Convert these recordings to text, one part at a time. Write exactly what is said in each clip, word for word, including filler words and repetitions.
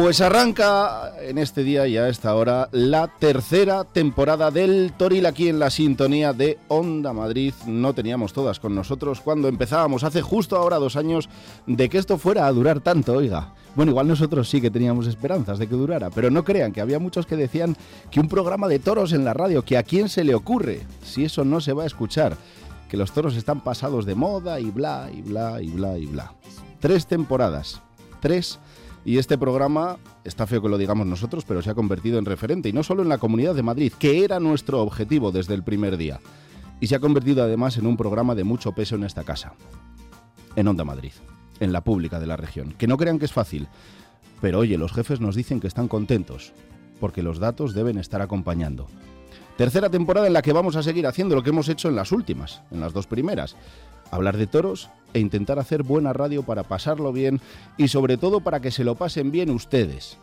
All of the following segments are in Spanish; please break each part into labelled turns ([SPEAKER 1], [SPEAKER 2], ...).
[SPEAKER 1] Pues arranca en este día y a esta hora la tercera temporada del Toril aquí en la sintonía de Onda Madrid. No teníamos todas con nosotros cuando empezábamos hace justo ahora dos años de que esto fuera a durar tanto, oiga. Bueno, igual nosotros sí que teníamos esperanzas de que durara, pero no crean que había muchos que decían que un programa de toros en la radio, que a quién se le ocurre, si eso no se va a escuchar, que los toros están pasados de moda y bla, y bla, y bla, y bla. Tres temporadas, tres. Y este programa, está feo que lo digamos nosotros, pero se ha convertido en referente, y no solo en la Comunidad de Madrid, que era nuestro objetivo desde el primer día, y se ha convertido además en un programa de mucho peso en esta casa, en Onda Madrid, en la pública de la región. Que no crean que es fácil, pero oye, los jefes nos dicen que están contentos, porque los datos deben estar acompañando. Tercera temporada en la que vamos a seguir haciendo lo que hemos hecho en las últimas, en las dos primeras. Hablar de toros e intentar hacer buena radio para pasarlo bien y sobre todo para que se lo pasen bien ustedes,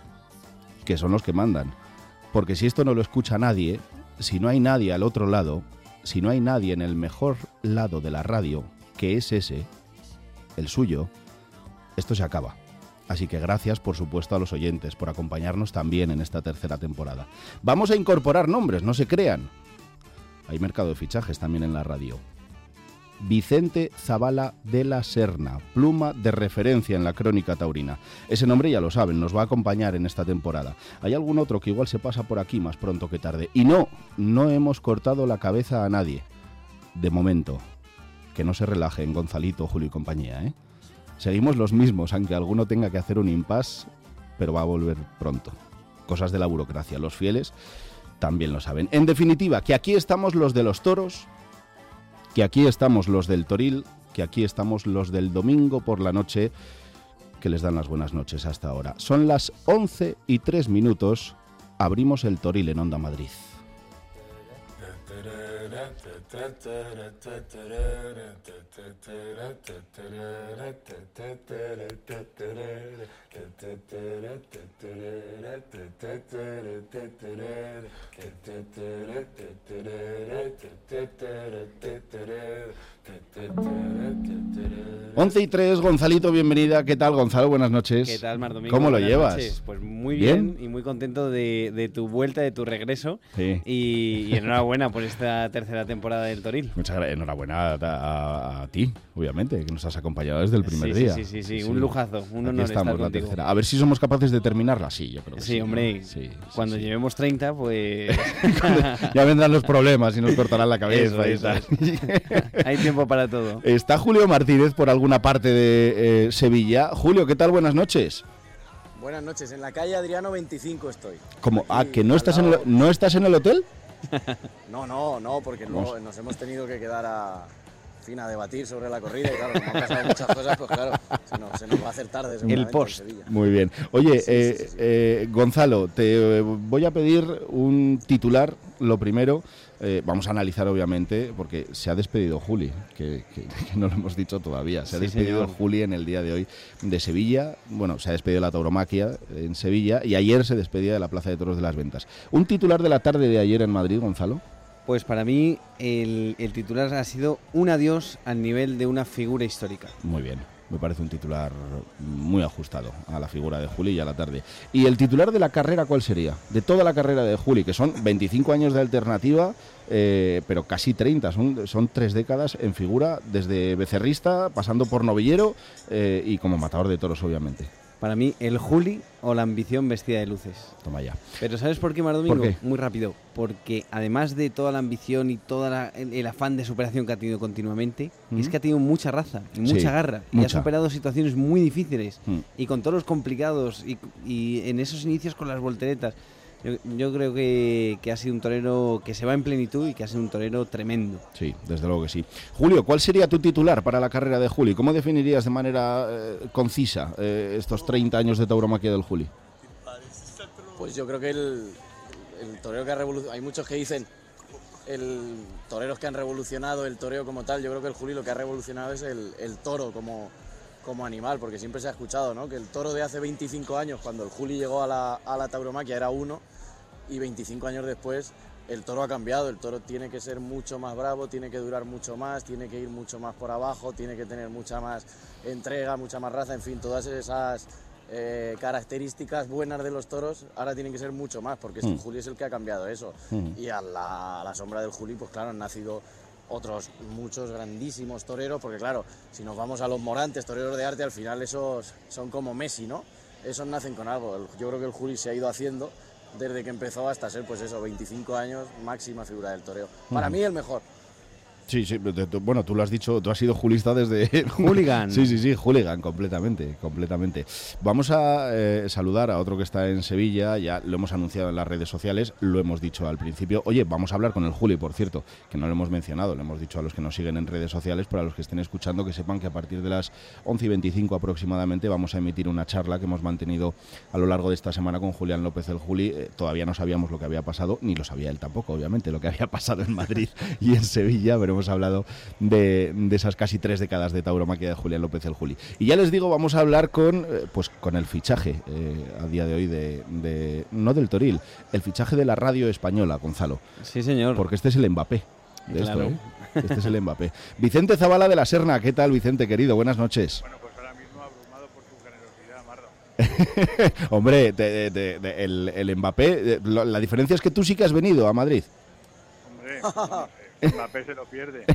[SPEAKER 1] que son los que mandan. Porque si esto no lo escucha nadie, si no hay nadie al otro lado, si no hay nadie en el mejor lado de la radio, que es ese, el suyo, esto se acaba. Así que gracias, por supuesto, a los oyentes por acompañarnos también en esta tercera temporada. Vamos a incorporar nombres, no se crean. Hay mercado de fichajes también en la radio. Vicente Zabala de la Serna, pluma de referencia en la crónica taurina. Ese nombre ya lo saben, nos va a acompañar en esta temporada. Hay algún otro que igual se pasa por aquí más pronto que tarde. Y no, no hemos cortado la cabeza a nadie. De momento. Que no se relajen Gonzalito, Julio y compañía, ¿eh? Seguimos los mismos, aunque alguno tenga que hacer un impasse, pero va a volver pronto. Cosas de la burocracia, los fieles también lo saben. En definitiva, que aquí estamos los de los toros, que aquí estamos los del Toril, que aquí estamos los del domingo por la noche, que les dan las buenas noches hasta ahora. Son las once y tres minutos, abrimos el Toril en Onda Madrid. once y tres, Gonzalito, bienvenida. ¿Qué tal, Gonzalo? Buenas noches.
[SPEAKER 2] ¿Qué tal, Mar Domingo?
[SPEAKER 1] ¿Cómo lo
[SPEAKER 2] Buenas
[SPEAKER 1] llevas?
[SPEAKER 2] Noches. Pues muy bien, bien y muy contento de, de tu vuelta, de tu regreso.
[SPEAKER 1] Sí.
[SPEAKER 2] Y, y enhorabuena por esta tercera temporada del Toril.
[SPEAKER 1] Muchas gracias. Enhorabuena a, a, a ti, obviamente, que nos has acompañado desde el primer
[SPEAKER 2] sí,
[SPEAKER 1] día.
[SPEAKER 2] Sí, sí, sí, sí, un lujazo, un honor
[SPEAKER 1] estamos,
[SPEAKER 2] estar
[SPEAKER 1] la
[SPEAKER 2] contigo.
[SPEAKER 1] Tercera. A ver si somos capaces de terminarla. Sí, yo creo que sí.
[SPEAKER 2] Sí, hombre,
[SPEAKER 1] ¿no? sí,
[SPEAKER 2] cuando
[SPEAKER 1] sí,
[SPEAKER 2] llevemos
[SPEAKER 1] sí.
[SPEAKER 2] treinta, pues...
[SPEAKER 1] Ya vendrán los problemas y nos cortarán la cabeza.
[SPEAKER 2] Eso,
[SPEAKER 1] y tal.
[SPEAKER 2] Hay tiempo para todo.
[SPEAKER 1] Está Julio Martínez por alguna parte de eh, Sevilla. Julio, ¿qué tal? Buenas noches.
[SPEAKER 3] Buenas noches, en la calle Adriano veinticinco estoy.
[SPEAKER 1] ¿Cómo?
[SPEAKER 3] Aquí,
[SPEAKER 1] Ah, ¿que no estás,
[SPEAKER 3] lado...
[SPEAKER 1] en el, no estás en el hotel?
[SPEAKER 3] No, no, no, porque no, nos hemos tenido que quedar a, en fin, a debatir sobre la corrida y claro, como han pasado muchas cosas, pues claro, se nos, se nos va a hacer tarde.
[SPEAKER 2] El post.
[SPEAKER 3] En Sevilla.
[SPEAKER 1] Muy bien. Oye,
[SPEAKER 3] sí,
[SPEAKER 1] eh,
[SPEAKER 3] sí, sí.
[SPEAKER 1] Eh, Gonzalo, te voy a pedir un titular, lo primero. Eh, vamos a analizar, obviamente, porque se ha despedido Juli, que, que, que no lo hemos dicho todavía. Se ha
[SPEAKER 2] sí,
[SPEAKER 1] despedido
[SPEAKER 2] señor.
[SPEAKER 1] Juli en el día de hoy de Sevilla. Bueno, se ha despedido la tauromaquia en Sevilla y ayer se despedía de la Plaza de Toros de las Ventas. ¿Un titular de la tarde de ayer en Madrid, Gonzalo?
[SPEAKER 2] Pues para mí el, el titular ha sido un adiós al nivel de una figura histórica.
[SPEAKER 1] Muy bien. Me parece un titular muy ajustado a la figura de Juli y a la tarde. ¿Y el titular de la carrera cuál sería? De toda la carrera de Juli, que son veinticinco años de alternativa, eh, pero casi treinta, son, son tres décadas en figura, desde becerrista, pasando por novillero eh, y como matador de toros, obviamente.
[SPEAKER 2] Para mí, el Juli o la ambición vestida de luces.
[SPEAKER 1] Toma ya.
[SPEAKER 2] Pero ¿sabes por qué, Mar Domingo?
[SPEAKER 1] ¿Por qué?
[SPEAKER 2] Muy rápido. Porque además de toda la ambición y todo el, el afán de superación que ha tenido continuamente, ¿Mm? es que ha tenido mucha raza y mucha
[SPEAKER 1] sí,
[SPEAKER 2] garra.
[SPEAKER 1] Mucha.
[SPEAKER 2] Y ha superado situaciones muy difíciles.
[SPEAKER 1] ¿Mm?
[SPEAKER 2] Y con toros complicados. Y, y en esos inicios con las volteretas. Yo, yo creo que, que ha sido un torero que se va en plenitud y que ha sido un torero tremendo.
[SPEAKER 1] Sí, desde luego que sí. Julio, ¿cuál sería tu titular para la carrera de Juli? ¿Cómo definirías de manera eh, concisa eh, estos treinta años de tauromaquia del Juli?
[SPEAKER 3] Pues yo creo que el, el torero que ha revolucionado, hay muchos que dicen el toreros que han revolucionado el toreo como tal. Yo creo que el Juli lo que ha revolucionado es el, el toro como, como animal, porque siempre se ha escuchado, ¿no?, que el toro de hace veinticinco años, cuando el Juli llegó a la, a la tauromaquia, era uno, y veinticinco años después el toro ha cambiado. El toro tiene que ser mucho más bravo, tiene que durar mucho más, tiene que ir mucho más por abajo, tiene que tener mucha más entrega, mucha más raza, en fin, todas esas eh, características buenas de los toros, ahora tienen que ser mucho más, porque mm. el Juli es el que ha cambiado eso. Mm. Y a la, a la sombra del Juli, pues claro, han nacido otros muchos grandísimos toreros, porque claro, si nos vamos a los Morantes, toreros de arte, al final esos son como Messi, ¿no? Esos nacen con algo. Yo creo que el Juli se ha ido haciendo desde que empezó hasta ser, pues eso, veinticinco años, máxima figura del toreo. Para mm. mí el mejor.
[SPEAKER 1] Sí, sí, bueno, tú lo has dicho, tú has sido julista desde...
[SPEAKER 2] Hooligan.
[SPEAKER 1] Sí, sí, sí, hooligan, completamente, completamente. Vamos a eh, saludar a otro que está en Sevilla, ya lo hemos anunciado en las redes sociales, lo hemos dicho al principio. Oye, vamos a hablar con el Juli, por cierto, que no lo hemos mencionado, lo hemos dicho a los que nos siguen en redes sociales, para los que estén escuchando, que sepan que a partir de las once y veinticinco aproximadamente vamos a emitir una charla que hemos mantenido a lo largo de esta semana con Julián López el Juli. Eh, todavía no sabíamos lo que había pasado, ni lo sabía él tampoco, obviamente, lo que había pasado en Madrid y en Sevilla, pero hemos hablado de, de esas casi tres décadas de tauromaquia de Julián López el Juli. Y ya les digo, vamos a hablar con eh, pues con el fichaje eh, a día de hoy de, de no del Toril, el fichaje de la radio española, Gonzalo.
[SPEAKER 2] Sí, señor.
[SPEAKER 1] Porque este es el Mbappé de
[SPEAKER 2] claro.
[SPEAKER 1] esto, ¿eh? Este es el Mbappé. Vicente Zavala de la Serna, ¿qué tal, Vicente, querido? Buenas noches.
[SPEAKER 4] Bueno, pues ahora mismo abrumado por tu generosidad, Mardo.
[SPEAKER 1] Hombre, de, de, de, el, el Mbappé, de, lo, la diferencia es que tú sí que has venido a Madrid.
[SPEAKER 4] Hombre, Mbappé se lo pierde.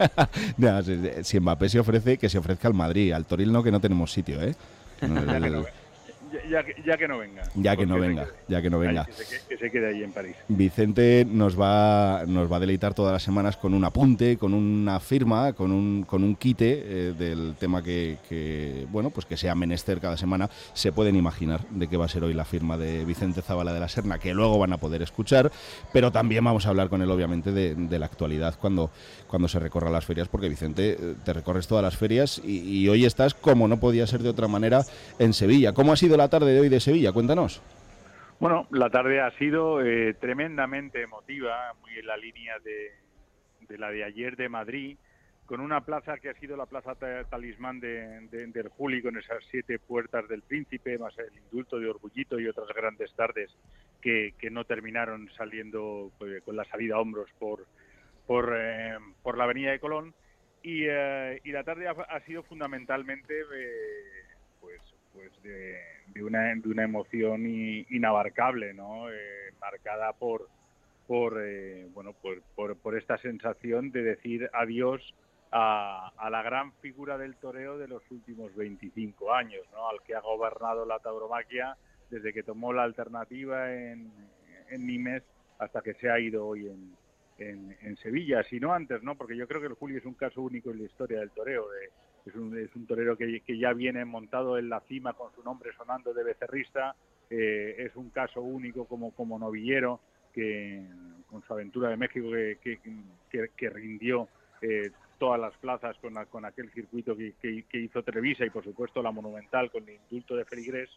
[SPEAKER 1] No, si, si Mbappé se ofrece, que se ofrezca al Madrid, al Toril no, que no tenemos sitio, ¿eh?
[SPEAKER 4] ya, que no, ya, que, ya que no venga.
[SPEAKER 1] Ya que no venga, ya que no venga.
[SPEAKER 4] Ahí, que, se, que se quede ahí en París.
[SPEAKER 1] Vicente nos va nos va a deleitar todas las semanas con un apunte, con una firma, con un con un quite eh, del tema que, que, bueno, pues que sea menester cada semana. Se pueden imaginar de qué va a ser hoy la firma de Vicente Zavala de la Serna, que luego van a poder escuchar, pero también vamos a hablar con él, obviamente, de, de la actualidad cuando, cuando se recorra las ferias, porque, Vicente, te recorres todas las ferias y, y hoy estás, como no podía ser de otra manera, en Sevilla. ¿Cómo ha sido la tarde de hoy de Sevilla? Cuéntanos.
[SPEAKER 4] Bueno, la tarde ha sido eh, tremendamente emotiva, muy en la línea de, de la de ayer de Madrid, con una plaza que ha sido la plaza talismán de, de, del Juli, con esas siete puertas del Príncipe, más el indulto de Orgullito y otras grandes tardes que, que no terminaron saliendo pues, con la salida a hombros por, por, eh, por la avenida de Colón. Y, eh, y la tarde ha, ha sido fundamentalmente... Eh, pues pues de, de una de una emoción i, inabarcable, ¿no? Eh, marcada por por eh, bueno por, por por esta sensación de decir adiós a, a la gran figura del toreo de los últimos veinticinco años, ¿no? Al que ha gobernado la tauromaquia desde que tomó la alternativa en, en Nimes hasta que se ha ido hoy en, en, en Sevilla, si no antes, ¿no? Porque yo creo que el Juli es un caso único en la historia del toreo. De, Es un, es un torero que, que ya viene montado en la cima con su nombre sonando de becerrista, eh, es un caso único como, como novillero, que con su aventura de México que, que, que, que rindió eh, todas las plazas con, la, con aquel circuito que, que, que hizo Trevisa y por supuesto la Monumental con el indulto de Feligrés,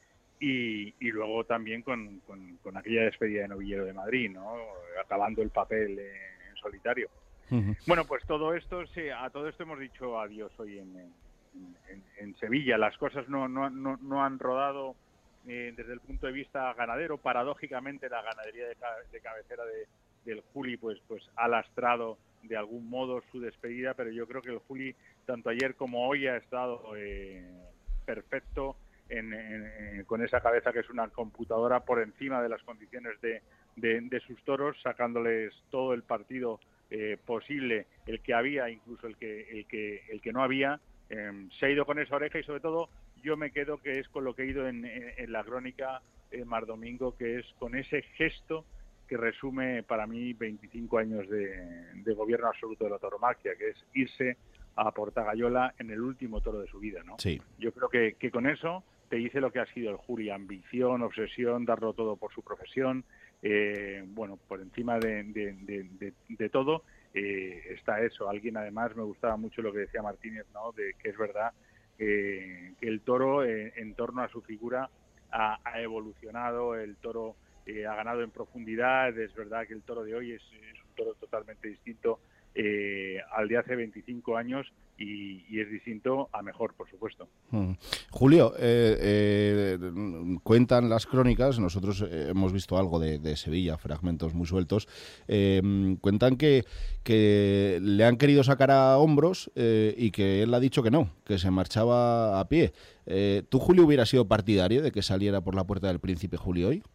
[SPEAKER 4] y, y luego también con, con, con aquella despedida de novillero de Madrid, ¿no? Acabando el papel eh, en solitario. Uh-huh. Bueno, pues todo esto, sí, a todo esto hemos dicho adiós hoy en, en, en Sevilla. Las cosas no, no, no, no han rodado eh, desde el punto de vista ganadero. Paradójicamente, la ganadería de, de cabecera de, del Juli pues, pues ha lastrado de algún modo su despedida, pero yo creo que el Juli, tanto ayer como hoy, ha estado eh, perfecto en, en, en, con esa cabeza que es una computadora por encima de las condiciones de, de, de sus toros, sacándoles todo el partido Eh, posible, el que había, incluso el que el que el que no había. Eh, se ha ido con esa oreja y sobre todo yo me quedo que es con lo que he ido en, en, en la crónica eh, Mar Domingo, que es con ese gesto que resume para mí veinticinco años de, de gobierno absoluto de la tauromaquia, que es irse a Portagayola en el último toro de su vida, ¿no?
[SPEAKER 1] Sí.
[SPEAKER 4] Yo creo que, que con eso te dice lo que ha sido el Juli: ambición, obsesión, darlo todo por su profesión. Eh, bueno, por encima de, de, de, de, de todo eh, está eso. Alguien, además, me gustaba mucho lo que decía Martínez, ¿no? De que es verdad eh, que el toro eh, en torno a su figura ha, ha evolucionado, el toro eh, ha ganado en profundidad. Es verdad que el toro de hoy es, es un toro totalmente distinto eh, al de hace veinticinco años y, y es distinto a mejor, por supuesto.
[SPEAKER 1] Mm. Julio, eh, eh, cuentan las crónicas, nosotros eh, hemos visto algo de, de Sevilla, fragmentos muy sueltos, eh, cuentan que, que le han querido sacar a hombros eh, y que él ha dicho que no, que se marchaba a pie. Eh, ¿Tú, Julio, hubieras sido partidario de que saliera por la Puerta del Príncipe Julio hoy?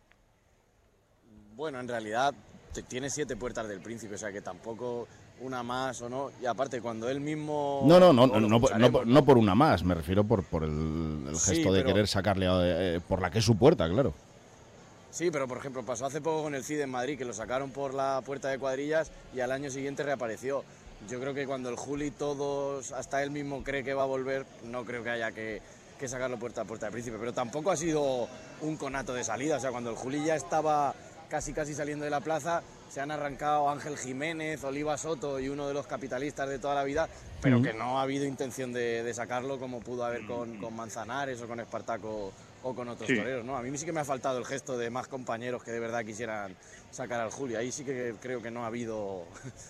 [SPEAKER 3] Bueno, en realidad tiene siete puertas del Príncipe, o sea que tampoco una más o no. Y aparte, cuando él mismo...
[SPEAKER 1] No, no, no, no, no, no, no por una más, me refiero por, por el, el gesto sí, de pero... querer sacarle eh, por la que es su puerta, claro.
[SPEAKER 3] Sí, pero por ejemplo, pasó hace poco con el Cid en Madrid, que lo sacaron por la Puerta de Cuadrillas y al año siguiente reapareció. Yo creo que cuando el Juli todos, hasta él mismo cree que va a volver, no creo que haya que, que sacarlo puerta a Puerta del Príncipe. Pero tampoco ha sido un conato de salida, o sea, cuando el Juli ya estaba casi casi saliendo de la plaza, se han arrancado Ángel Jiménez, Oliva Soto y uno de los capitalistas de toda la vida, pero que no ha habido intención de, de sacarlo como pudo haber con, con Manzanares o con Espartaco o con otros sí. toreros, ¿no? A mí sí que me ha faltado el gesto de más compañeros que de verdad quisieran sacar al Juli. Ahí sí que creo que no ha habido...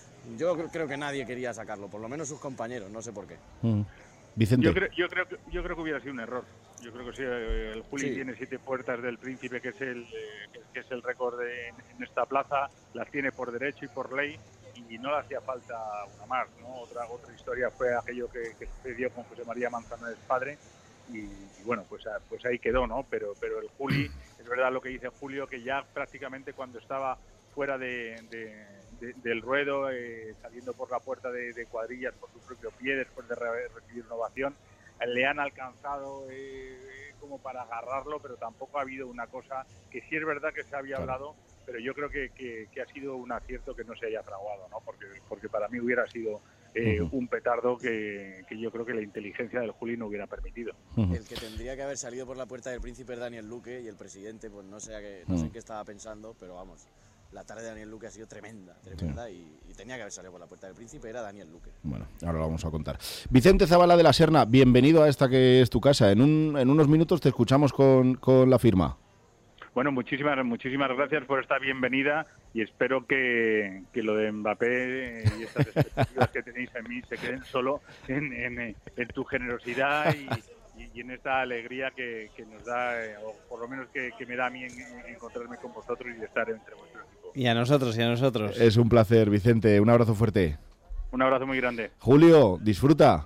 [SPEAKER 3] Yo creo que nadie quería sacarlo, por lo menos sus compañeros, no sé por qué.
[SPEAKER 1] Mm. Vicente.
[SPEAKER 4] Yo creo, yo, creo que, yo creo que hubiera sido un error. Yo creo que sí, el Juli sí. tiene siete puertas del Príncipe, que es el que es el récord de, en esta plaza, las tiene por derecho y por ley, y no le hacía falta una más, ¿no? Otra otra historia fue aquello que, que sucedió con José María Manzanares padre, y, y bueno, pues, pues ahí quedó, ¿no? Pero, pero el Juli, es verdad lo que dice Julio, que ya prácticamente cuando estaba fuera de, de, de, del ruedo, eh, saliendo por la puerta de, de Cuadrillas por su propio pie, después de re, recibir una ovación, le han alcanzado eh, como para agarrarlo, pero tampoco ha habido una cosa que sí es verdad que se había claro. hablado, pero yo creo que, que, que ha sido un acierto que no se haya fraguado, ¿no? Porque, porque para mí hubiera sido eh, uh-huh. un petardo que, que yo creo que la inteligencia del Juli no hubiera permitido.
[SPEAKER 3] Uh-huh. El que tendría que haber salido por la Puerta del Príncipe es Daniel Luque, y el presidente, pues no sé, a qué, no uh-huh. sé en qué estaba pensando, pero vamos... La tarde de Daniel Luque ha sido tremenda, tremenda sí. y, y tenía que haber salido por la Puerta del Príncipe, era Daniel Luque.
[SPEAKER 1] Bueno, ahora lo vamos a contar. Vicente Zabala de la Serna, bienvenido a esta que es tu casa. En, un, en unos minutos te escuchamos con, con la firma.
[SPEAKER 4] Bueno, muchísimas muchísimas gracias por esta bienvenida y espero que, que lo de Mbappé y estas expectativas que tenéis en mí se queden solo en, en, en tu generosidad y... y en esta alegría que, que nos da, eh, o por lo menos que, que me da a mí en, en encontrarme con vosotros y de estar entre vuestro equipo.
[SPEAKER 2] Y a nosotros, y a nosotros.
[SPEAKER 1] Es un placer, Vicente. Un abrazo fuerte.
[SPEAKER 4] Un abrazo muy grande.
[SPEAKER 1] Julio, disfruta.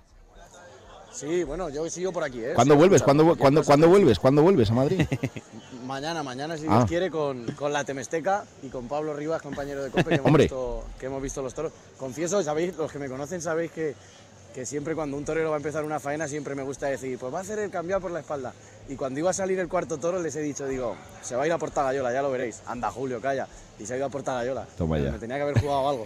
[SPEAKER 3] Sí, bueno, yo sigo por aquí, ¿eh?
[SPEAKER 1] ¿Cuándo
[SPEAKER 3] sí,
[SPEAKER 1] vuelves? ¿Cuándo, ¿cuándo, ¿cuándo vuelves? ¿Cuándo vuelves a Madrid?
[SPEAKER 3] mañana, mañana, si
[SPEAKER 1] ah.
[SPEAKER 3] Dios quiere, con, con la Temesteca y con Pablo Rivas, compañero de COPE, que hemos, visto, que hemos visto los toros. Confieso, sabéis, los que me conocen sabéis que que siempre cuando un torero va a empezar una faena siempre me gusta decir, pues va a hacer el cambiar por la espalda. Y cuando iba a salir el cuarto toro les he dicho, digo, se va a ir a por Tagayola, ya lo veréis. Anda, Julio, calla. Y se ha ido a por Tagayola.
[SPEAKER 1] Toma ya.
[SPEAKER 3] Me tenía que haber jugado algo.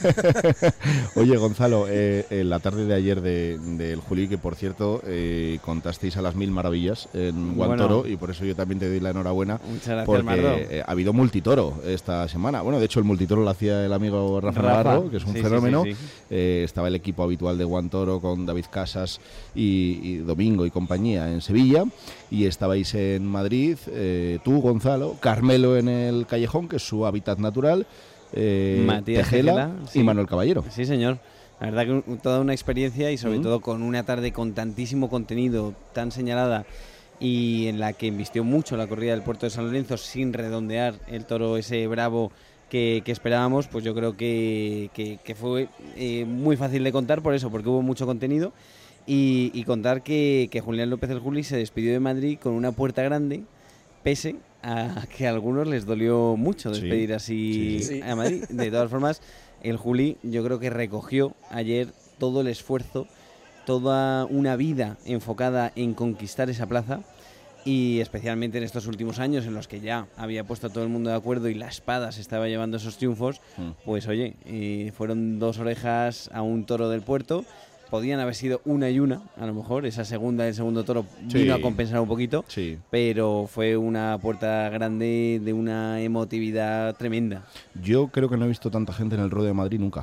[SPEAKER 1] Oye, Gonzalo, eh, en la tarde de ayer del de, de Juli, que por cierto eh, contasteis a las mil maravillas en Guantoro, bueno, y por eso yo también te doy la enhorabuena.
[SPEAKER 2] Muchas gracias,
[SPEAKER 1] porque eh, ha habido multitoro esta semana. Bueno, de hecho el multitoro lo hacía el amigo Rafa, Rafa. Navarro, que es un sí, fenómeno. Sí, sí, sí. Eh, estaba el equipo habitual de Guantoro con David Casas y, y Domingo y compañía en Sevilla, y estabais en Madrid, eh, tú, Gonzalo, Carmelo en el Callejón, que es su hábitat natural, eh,
[SPEAKER 2] Matías
[SPEAKER 1] Tejela,
[SPEAKER 2] Tejela sí.
[SPEAKER 1] y Manuel Caballero.
[SPEAKER 2] Sí, señor. La verdad que toda una experiencia y sobre mm. todo con una tarde con tantísimo contenido, tan señalada, y en la que invistió mucho la corrida del Puerto de San Lorenzo sin redondear el toro ese bravo que, que esperábamos, pues yo creo que, que, que fue eh, muy fácil de contar por eso, porque hubo mucho contenido. Y, y contar que, que Julián López el Juli se despidió de Madrid con una puerta grande, pese a que a algunos les dolió mucho despedir sí, así sí, sí. a Madrid. De todas formas, el Juli yo creo que recogió ayer todo el esfuerzo, toda una vida enfocada en conquistar esa plaza, y especialmente en estos últimos años en los que ya había puesto a todo el mundo de acuerdo y la espada se estaba llevando esos triunfos, mm. pues oye, eh, fueron dos orejas a un toro del Puerto. Podían haber sido una y una, a lo mejor. Esa segunda del segundo toro sí. vino a compensar un poquito,
[SPEAKER 1] sí.
[SPEAKER 2] pero fue una puerta grande de una emotividad tremenda.
[SPEAKER 1] Yo creo que no he visto tanta gente en el Rodeo de Madrid nunca.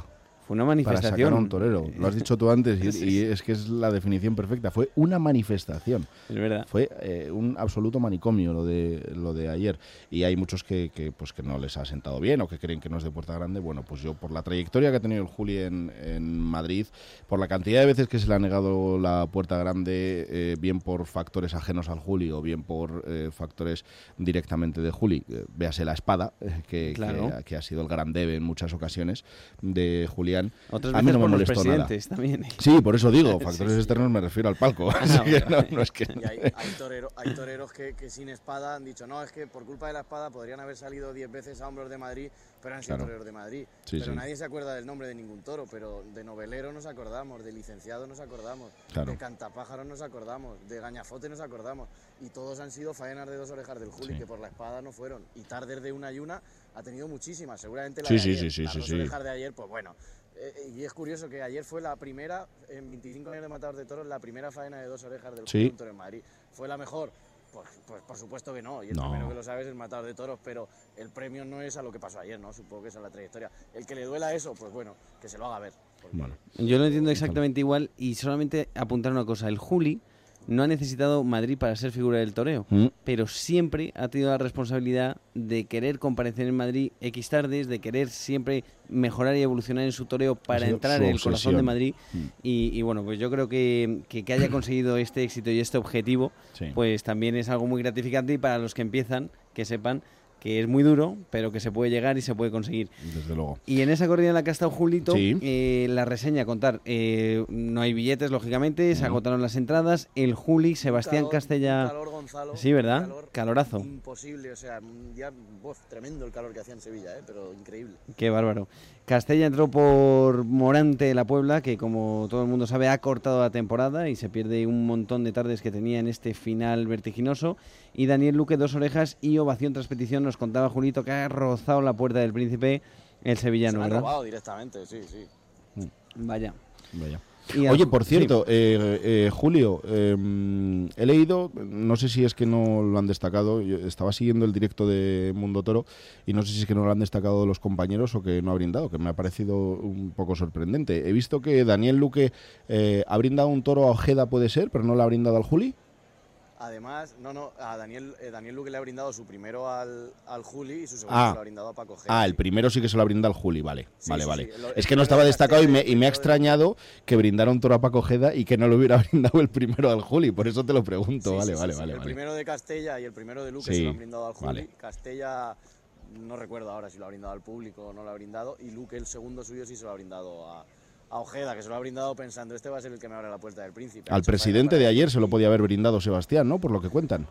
[SPEAKER 2] Fue una manifestación.
[SPEAKER 1] Para sacar a un torero. Lo has dicho tú antes y,
[SPEAKER 2] Sí.
[SPEAKER 1] y es que es la definición perfecta. Fue una manifestación.
[SPEAKER 2] Es verdad.
[SPEAKER 1] Fue eh, un absoluto manicomio lo de lo de ayer. Y hay muchos que, que, pues, que no les ha sentado bien o que creen que no es de puerta grande. Bueno, pues yo, por la trayectoria que ha tenido el Juli en, en Madrid, por la cantidad de veces que se le ha negado la puerta grande, eh, bien por factores ajenos al Juli o bien por eh, factores directamente de Juli, eh, véase la espada, eh, que,
[SPEAKER 2] Claro.
[SPEAKER 1] que, que ha sido el gran debe en muchas ocasiones de Julián.
[SPEAKER 2] Otras
[SPEAKER 1] A mí
[SPEAKER 2] veces
[SPEAKER 1] no me
[SPEAKER 2] por los
[SPEAKER 1] molestó nada.
[SPEAKER 2] presidentes también.
[SPEAKER 1] Sí, por eso digo,
[SPEAKER 2] Sí,
[SPEAKER 1] factores
[SPEAKER 2] sí.
[SPEAKER 1] externos me refiero al palco. Así que no, no es que...
[SPEAKER 3] Y hay, hay, torero, hay toreros que, que sin espada han dicho, no, es que por culpa de la espada podrían haber salido diez veces a hombros de Madrid, pero han sido
[SPEAKER 1] Claro.
[SPEAKER 3] toreros de Madrid.
[SPEAKER 1] Sí,
[SPEAKER 3] pero
[SPEAKER 1] sí.
[SPEAKER 3] nadie se acuerda del nombre de ningún toro, pero de novelero nos acordamos, de licenciado nos acordamos,
[SPEAKER 1] Claro.
[SPEAKER 3] de cantapájaros nos acordamos, de gañafote nos acordamos, y todos han sido faenas de dos orejas del Juli,
[SPEAKER 1] Sí.
[SPEAKER 3] que por la espada no fueron. Y tardes de una y una ha tenido muchísimas, seguramente la
[SPEAKER 1] Sí,
[SPEAKER 3] de
[SPEAKER 1] sí,
[SPEAKER 3] ayer,
[SPEAKER 1] sí, sí,
[SPEAKER 3] las
[SPEAKER 1] sí,
[SPEAKER 3] dos
[SPEAKER 1] sí.
[SPEAKER 3] orejas de ayer, pues bueno. Eh, y es curioso que ayer fue la primera, en veinticinco años de Matador de Toros, la primera faena de dos orejas del
[SPEAKER 1] Sí.
[SPEAKER 3] Juli, un toro en Madrid. ¿Fue la mejor? Pues, pues por supuesto que no, y el
[SPEAKER 1] No.
[SPEAKER 3] primero que lo sabe es el Matador de Toros, pero el premio no es a lo que pasó ayer, ¿no? Supongo que es a la trayectoria. El que le duela eso, pues bueno, que se lo haga ver. porque-
[SPEAKER 1] Bueno.
[SPEAKER 2] Yo lo entiendo exactamente igual y solamente apuntar una cosa. El Juli no ha necesitado Madrid para ser figura del toreo,
[SPEAKER 1] Mm.
[SPEAKER 2] pero siempre ha tenido la responsabilidad de querer comparecer en Madrid X tardes, de querer siempre mejorar y evolucionar en su toreo para
[SPEAKER 1] sido
[SPEAKER 2] entrar
[SPEAKER 1] su
[SPEAKER 2] en el corazón de
[SPEAKER 1] obsesión.
[SPEAKER 2] Madrid.
[SPEAKER 1] Mm.
[SPEAKER 2] Y, y bueno, pues yo creo que, que, que haya conseguido este éxito y este objetivo,
[SPEAKER 1] Sí.
[SPEAKER 2] pues también es algo muy gratificante y para los que empiezan, que sepan que es muy duro, pero que se puede llegar y se puede conseguir.
[SPEAKER 1] Desde luego.
[SPEAKER 2] Y en esa corrida en la que ha estado Julito,
[SPEAKER 1] Sí.
[SPEAKER 2] eh, la reseña a contar, eh, no hay billetes, lógicamente, se
[SPEAKER 1] No.
[SPEAKER 2] agotaron las entradas, el Juli, Sebastián
[SPEAKER 3] calor,
[SPEAKER 2] Castella...
[SPEAKER 3] un calor, Gonzalo,
[SPEAKER 2] Sí, ¿verdad?
[SPEAKER 3] un calor
[SPEAKER 2] Calorazo.
[SPEAKER 3] Imposible, o sea, un día, uf, tremendo el calor que hacía en Sevilla, ¿eh? Pero increíble.
[SPEAKER 2] Qué bárbaro. Castella entró por Morante de la Puebla, que como todo el mundo sabe ha cortado la temporada y se pierde un montón de tardes que tenía en este final vertiginoso. Y Daniel Luque, dos orejas y ovación tras petición. Nos contaba Julito que ha rozado la puerta del Príncipe el
[SPEAKER 3] Se
[SPEAKER 2] sevillano,
[SPEAKER 3] lo han
[SPEAKER 2] ¿verdad?
[SPEAKER 3] robado directamente, sí, sí.
[SPEAKER 2] Vaya.
[SPEAKER 1] Vaya.
[SPEAKER 2] Y a-
[SPEAKER 1] Oye, por
[SPEAKER 2] sí.
[SPEAKER 1] cierto, eh, eh, Julio, eh, he leído, no sé si es que no lo han destacado, yo estaba siguiendo el directo de Mundo Toro y no sé si es que no lo han destacado los compañeros o que no ha brindado, que me ha parecido un poco sorprendente. He visto que Daniel Luque eh, ha brindado un toro a Ojeda, puede ser, pero no le ha brindado al Juli.
[SPEAKER 3] Además, no, no, a Daniel, eh, Daniel Luque le ha brindado su primero al, al Juli y su segundo
[SPEAKER 1] Ah.
[SPEAKER 3] se lo ha brindado a Paco Gea.
[SPEAKER 1] Ah, el primero sí que se lo ha brindado al Juli, vale,
[SPEAKER 3] Sí,
[SPEAKER 1] vale,
[SPEAKER 3] sí,
[SPEAKER 1] vale.
[SPEAKER 3] sí, lo-
[SPEAKER 1] Es
[SPEAKER 3] el
[SPEAKER 1] que no
[SPEAKER 3] primero
[SPEAKER 1] estaba
[SPEAKER 3] de
[SPEAKER 1] destacado y me,
[SPEAKER 3] Castella,
[SPEAKER 1] y me ha
[SPEAKER 3] el primero de-
[SPEAKER 1] extrañado que brindara un toro a Paco Ojeda y que no le hubiera brindado el primero al Juli, por eso te lo pregunto,
[SPEAKER 3] Sí,
[SPEAKER 1] vale,
[SPEAKER 3] sí, sí,
[SPEAKER 1] vale,
[SPEAKER 3] sí.
[SPEAKER 1] vale.
[SPEAKER 3] El
[SPEAKER 1] vale.
[SPEAKER 3] primero de Castella y el primero de Luque
[SPEAKER 1] Sí,
[SPEAKER 3] se lo han brindado al Juli.
[SPEAKER 1] vale.
[SPEAKER 3] Castella, no recuerdo ahora si lo ha brindado al público o no lo ha brindado. Y Luque, el segundo suyo, sí se lo ha brindado a, a Ojeda, que se lo ha brindado pensando, este va a ser el que me abre la puerta del Príncipe. Ha
[SPEAKER 1] Al
[SPEAKER 3] hecho faena
[SPEAKER 1] presidente
[SPEAKER 3] para
[SPEAKER 1] de
[SPEAKER 3] él.
[SPEAKER 1] ayer se lo podía haber brindado Sebastián, ¿no? Por lo que cuentan.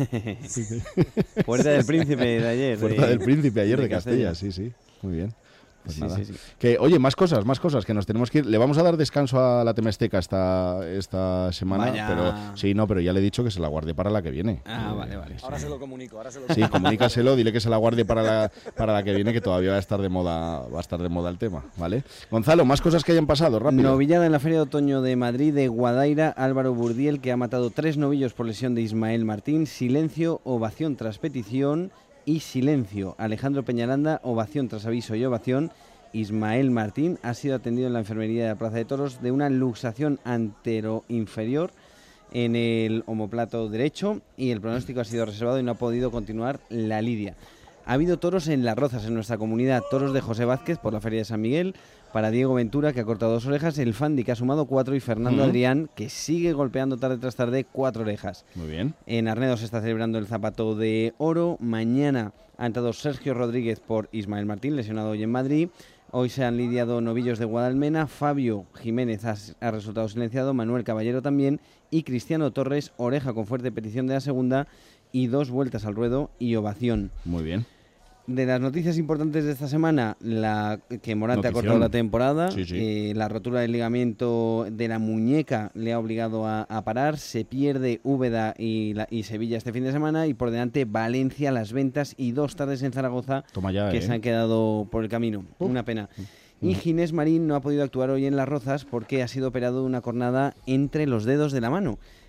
[SPEAKER 2] Puerta del Príncipe de ayer.
[SPEAKER 1] Puerta
[SPEAKER 2] de-
[SPEAKER 1] del Príncipe ayer de,
[SPEAKER 2] de
[SPEAKER 1] Castella.
[SPEAKER 2] Castella.
[SPEAKER 1] sí, sí. Muy bien. Pues
[SPEAKER 2] Sí,
[SPEAKER 1] nada.
[SPEAKER 2] sí, sí.
[SPEAKER 1] Que, oye, más cosas, más cosas, que nos tenemos que ir. Le vamos a dar descanso a la Temesteca esta, esta semana,
[SPEAKER 2] Vaya.
[SPEAKER 1] pero sí, no, pero ya le he dicho que se la guarde para la que viene.
[SPEAKER 2] Ah,
[SPEAKER 1] Eh,
[SPEAKER 2] vale, vale.
[SPEAKER 3] Ahora se lo comunico, ahora se lo
[SPEAKER 1] Sí,
[SPEAKER 3] comunico.
[SPEAKER 1] comunícaselo, dile que se la guarde para la, para la que viene, que todavía va a estar de moda, va a estar de moda el tema, ¿vale? Gonzalo, más cosas que hayan pasado, rápido.
[SPEAKER 2] Novillada en la Feria de Otoño de Madrid de Guadaira, Álvaro Burdiel, que ha matado tres novillos por lesión de Ismael Martín. Silencio, ovación tras petición y silencio. Alejandro Peñaranda, ovación tras aviso y ovación. Ismael Martín ha sido atendido en la enfermería de la Plaza de Toros de una luxación anteroinferior en el omoplato derecho y el pronóstico ha sido reservado y no ha podido continuar la lidia. Ha habido toros en Las Rozas, en nuestra comunidad, toros de José Vázquez por la Feria de San Miguel, para Diego Ventura, que ha cortado dos orejas, el Fandi, que ha sumado cuatro, y Fernando
[SPEAKER 1] Ujú.
[SPEAKER 2] Adrián, que sigue golpeando tarde tras tarde cuatro orejas.
[SPEAKER 1] Muy bien.
[SPEAKER 2] En Arnedo se está celebrando el Zapato de Oro. Mañana ha entrado Sergio Rodríguez por Ismael Martín, lesionado hoy en Madrid. Hoy se han lidiado novillos de Guadalmena. Fabio Jiménez ha, ha resultado silenciado, Manuel Caballero también, y Cristiano Torres, oreja con fuerte petición de la segunda, y dos vueltas al ruedo y ovación.
[SPEAKER 1] Muy bien.
[SPEAKER 2] De las noticias importantes de esta semana, la que Morante
[SPEAKER 1] Notición.
[SPEAKER 2] ha cortado la temporada,
[SPEAKER 1] Sí, sí.
[SPEAKER 2] eh, la rotura del ligamento de la muñeca le ha obligado a, a parar, se pierde Úbeda y, la- y Sevilla este fin de semana, y por delante Valencia, Las Ventas y dos tardes en Zaragoza
[SPEAKER 1] Toma ya,
[SPEAKER 2] que
[SPEAKER 1] ¿eh?
[SPEAKER 2] se han quedado por el camino. Una pena. Y Ginés Marín no ha podido actuar hoy en Las Rozas porque ha sido operado de una cornada entre los dedos de la mano.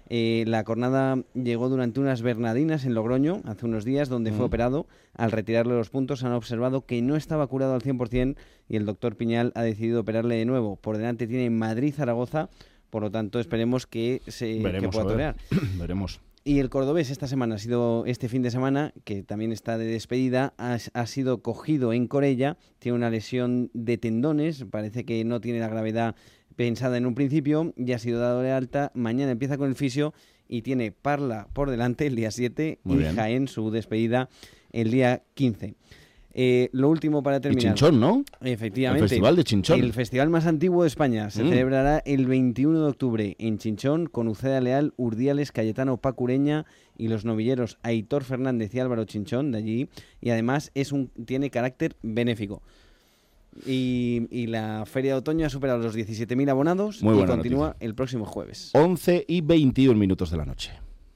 [SPEAKER 2] Eh, la cornada llegó durante unas Bernardinas en Logroño hace unos días, donde mm. fue operado. Al retirarle los puntos han observado que no estaba curado al cien por ciento y el doctor Piñal ha decidido operarle de nuevo. Por delante tiene Madrid-Zaragoza, por lo tanto esperemos que, se,
[SPEAKER 1] Veremos,
[SPEAKER 2] que pueda torear.
[SPEAKER 1] Veremos.
[SPEAKER 2] Y el cordobés esta semana ha sido, este fin de semana, que también está de despedida, ha, ha sido cogido en Corella, tiene una lesión de tendones, parece que no tiene la gravedad pensada en un principio, ya ha sido dado de alta, mañana empieza con el fisio y tiene Parla por delante el día siete Muy y bien. Jaén su despedida el día quince. Eh, lo último para terminar.
[SPEAKER 1] Y Chinchón, ¿no?
[SPEAKER 2] Efectivamente.
[SPEAKER 1] El Festival de Chinchón.
[SPEAKER 2] El festival más antiguo de España. Se mm. celebrará el veintiuno de octubre en Chinchón con Uceda Leal, Urdiales, Cayetano Pacureña y los novilleros Aitor Fernández y Álvaro Chinchón de allí. Y además es un tiene carácter benéfico. Y, y la Feria de Otoño ha superado los diecisiete mil abonados
[SPEAKER 1] Muy
[SPEAKER 2] y continúa
[SPEAKER 1] noticia.
[SPEAKER 2] el próximo jueves.
[SPEAKER 1] once y veintiún minutos de la noche.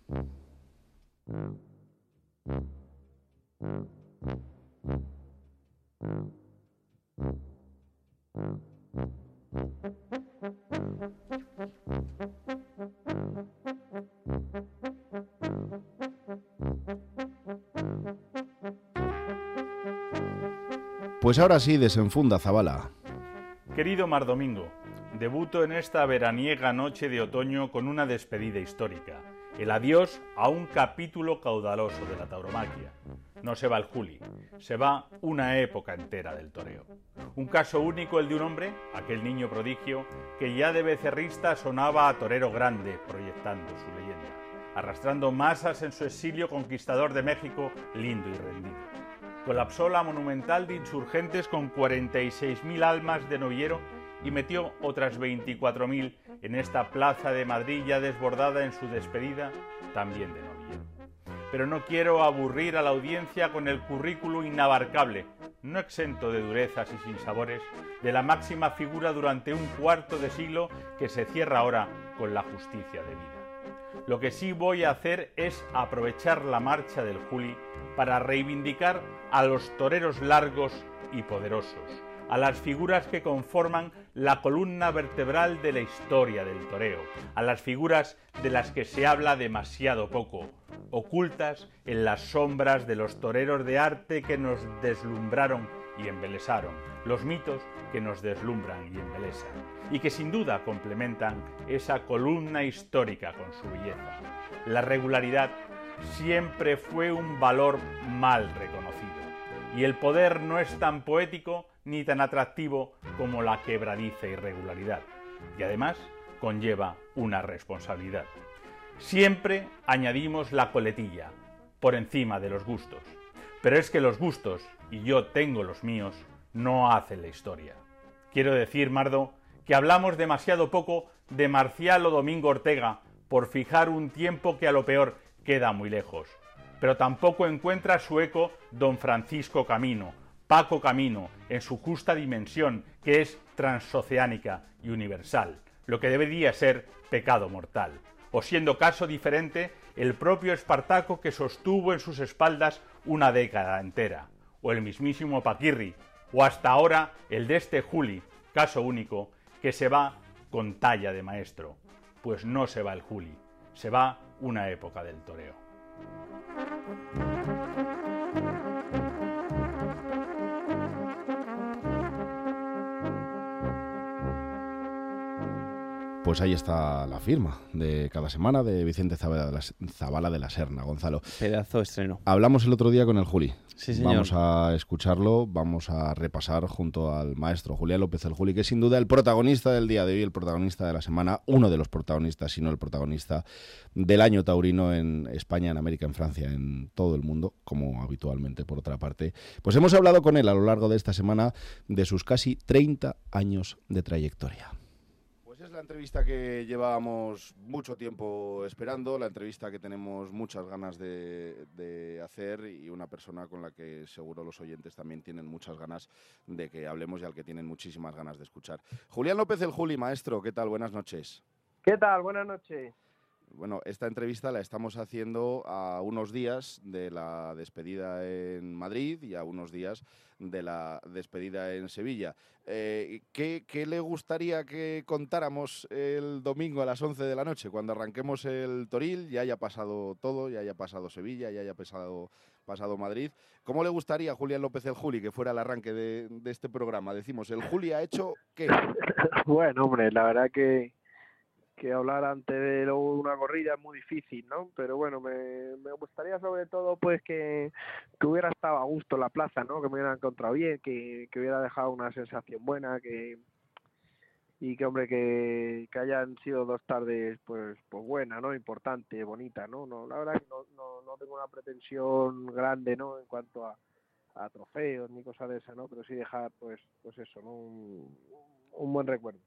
[SPEAKER 1] Pues ahora sí, desenfunda Zabala.
[SPEAKER 4] Querido Mar Domingo, debuto en esta veraniega noche de otoño con una despedida histórica. El adiós a un capítulo caudaloso de la tauromaquia. No se va el Juli, se va una época entera del toreo. Un caso único el de un hombre, aquel niño prodigio, que ya de becerrista sonaba a torero grande, proyectando su leyenda, arrastrando masas en su exilio conquistador de México, lindo y rendido. Colapsó la monumental de insurgentes con cuarenta y seis mil almas de novillero y metió otras veinticuatro mil en esta plaza de Madrid ya desbordada en su despedida, también de novillero. Pero no quiero aburrir a la audiencia con el currículo inabarcable, no exento de durezas y sinsabores, de la máxima figura durante un cuarto de siglo que se cierra ahora con la justicia de vida. Lo que sí voy a hacer es aprovechar la marcha del Juli para reivindicar a los toreros largos y poderosos, a las figuras que conforman la columna vertebral de la historia del toreo, a las figuras de las que se habla demasiado poco, ocultas en las sombras de los toreros de arte que nos deslumbraron y embelesaron, los mitos que nos deslumbran y embelesan, y que sin duda complementan esa columna histórica con su belleza. La regularidad siempre fue un valor mal reconocido, y el poder no es tan poético ni tan atractivo como la quebradiza irregularidad, y además conlleva una responsabilidad. Siempre añadimos la coletilla, por encima de los gustos, pero es que los gustos, y yo tengo los míos, no hacen la historia. Quiero decir, Mardo, que hablamos demasiado poco de Marcial o Domingo Ortega por fijar un tiempo que a lo peor queda muy lejos, pero tampoco encuentra su eco don Francisco Camino, Paco Camino, en su justa dimensión, que es transoceánica y universal, lo que debería ser pecado mortal, o siendo caso diferente, el propio Espartaco que sostuvo en sus espaldas una década entera, o el mismísimo Paquirri, o hasta ahora el de este Juli, caso único, que se va con talla de maestro. Pues no se va el Juli, se va una época del toreo.
[SPEAKER 1] Pues ahí está la firma de cada semana de Vicente Zabala de la, Zabala de la Serna, Gonzalo.
[SPEAKER 2] Pedazo de estreno.
[SPEAKER 1] Hablamos el otro día con el Juli.
[SPEAKER 2] Sí, señor.
[SPEAKER 1] Vamos a escucharlo, vamos a repasar junto al maestro Julián López el Juli, que es sin duda el protagonista del día de hoy, el protagonista de la semana, uno de los protagonistas, si no el protagonista del año taurino en España, en América, en Francia, en todo el mundo, como habitualmente por otra parte. Pues hemos hablado con él a lo largo de esta semana de sus casi treinta años de trayectoria. Es la entrevista que llevábamos mucho tiempo esperando, la entrevista que tenemos muchas ganas de, de hacer y una persona con la que seguro los oyentes también tienen muchas ganas de que hablemos y al que tienen muchísimas ganas de escuchar. Julián López el Juli, maestro, ¿qué tal? Buenas noches.
[SPEAKER 5] ¿Qué tal? Buenas noches.
[SPEAKER 1] Bueno, esta entrevista la estamos haciendo a unos días de la despedida en Madrid y a unos días de la despedida en Sevilla. Eh, ¿qué, ¿Qué le gustaría que contáramos el domingo a las once de la noche, cuando arranquemos el Toril, ya haya pasado todo, ya haya pasado Sevilla, ya haya pasado, pasado Madrid? ¿Cómo le gustaría a Julián López el Juli que fuera el arranque de, de este programa? Decimos, ¿el Juli ha hecho qué?
[SPEAKER 5] Bueno, hombre, la verdad que que hablar antes de lo- una corrida es muy difícil, ¿no? Pero bueno, me, me gustaría sobre todo pues que, que hubiera estado a gusto en la plaza, ¿no? Que me hubiera encontrado bien, que, que hubiera dejado una sensación buena, que y que hombre que, que hayan sido dos tardes pues pues buenas, ¿no? Importante, bonita, ¿no? No, la verdad que no, no, no tengo una pretensión grande, ¿no? En cuanto a, a trofeos ni cosas de esas, ¿no? Pero sí dejar pues pues eso, ¿no? Un, un buen recuerdo.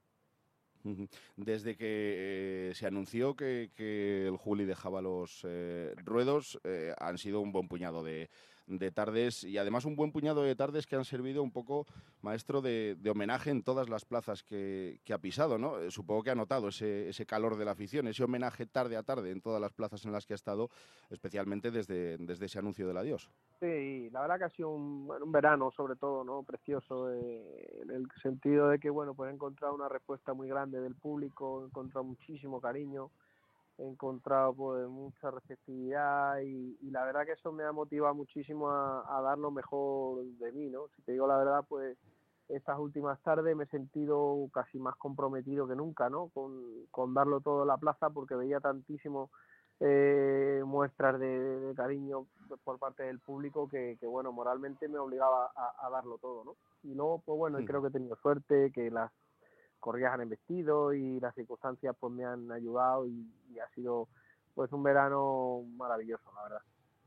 [SPEAKER 1] Desde que eh, se anunció que, que el Juli dejaba los eh, ruedos, eh, han sido un buen puñado de, de tardes y además un buen puñado de tardes que han servido un poco, maestro, de, de homenaje en todas las plazas que, que ha pisado, ¿no? Eh, supongo que ha notado ese, ese calor de la afición, ese homenaje tarde a tarde en todas las plazas en las que ha estado, especialmente desde, desde ese anuncio del adiós.
[SPEAKER 5] Sí, la verdad que ha sido un, bueno, un verano sobre todo, ¿no? Precioso, eh, en el sentido de que, bueno, pues he encontrado una respuesta muy grande del público, he encontrado muchísimo cariño, he encontrado pues mucha receptividad y, y la verdad que eso me ha motivado muchísimo a, a dar lo mejor de mí, ¿no? Si te digo la verdad, pues estas últimas tardes me he sentido casi más comprometido que nunca, ¿no? Con, con darlo todo en la plaza porque veía tantísimo eh, muestras de, de cariño por parte del público que, que bueno, moralmente me obligaba a, a darlo todo, ¿no? Y luego, pues bueno,
[SPEAKER 1] Sí.
[SPEAKER 5] creo que he tenido suerte, que las corridas han embestido y las circunstancias pues me han ayudado y, y ha sido pues un verano maravilloso, la verdad.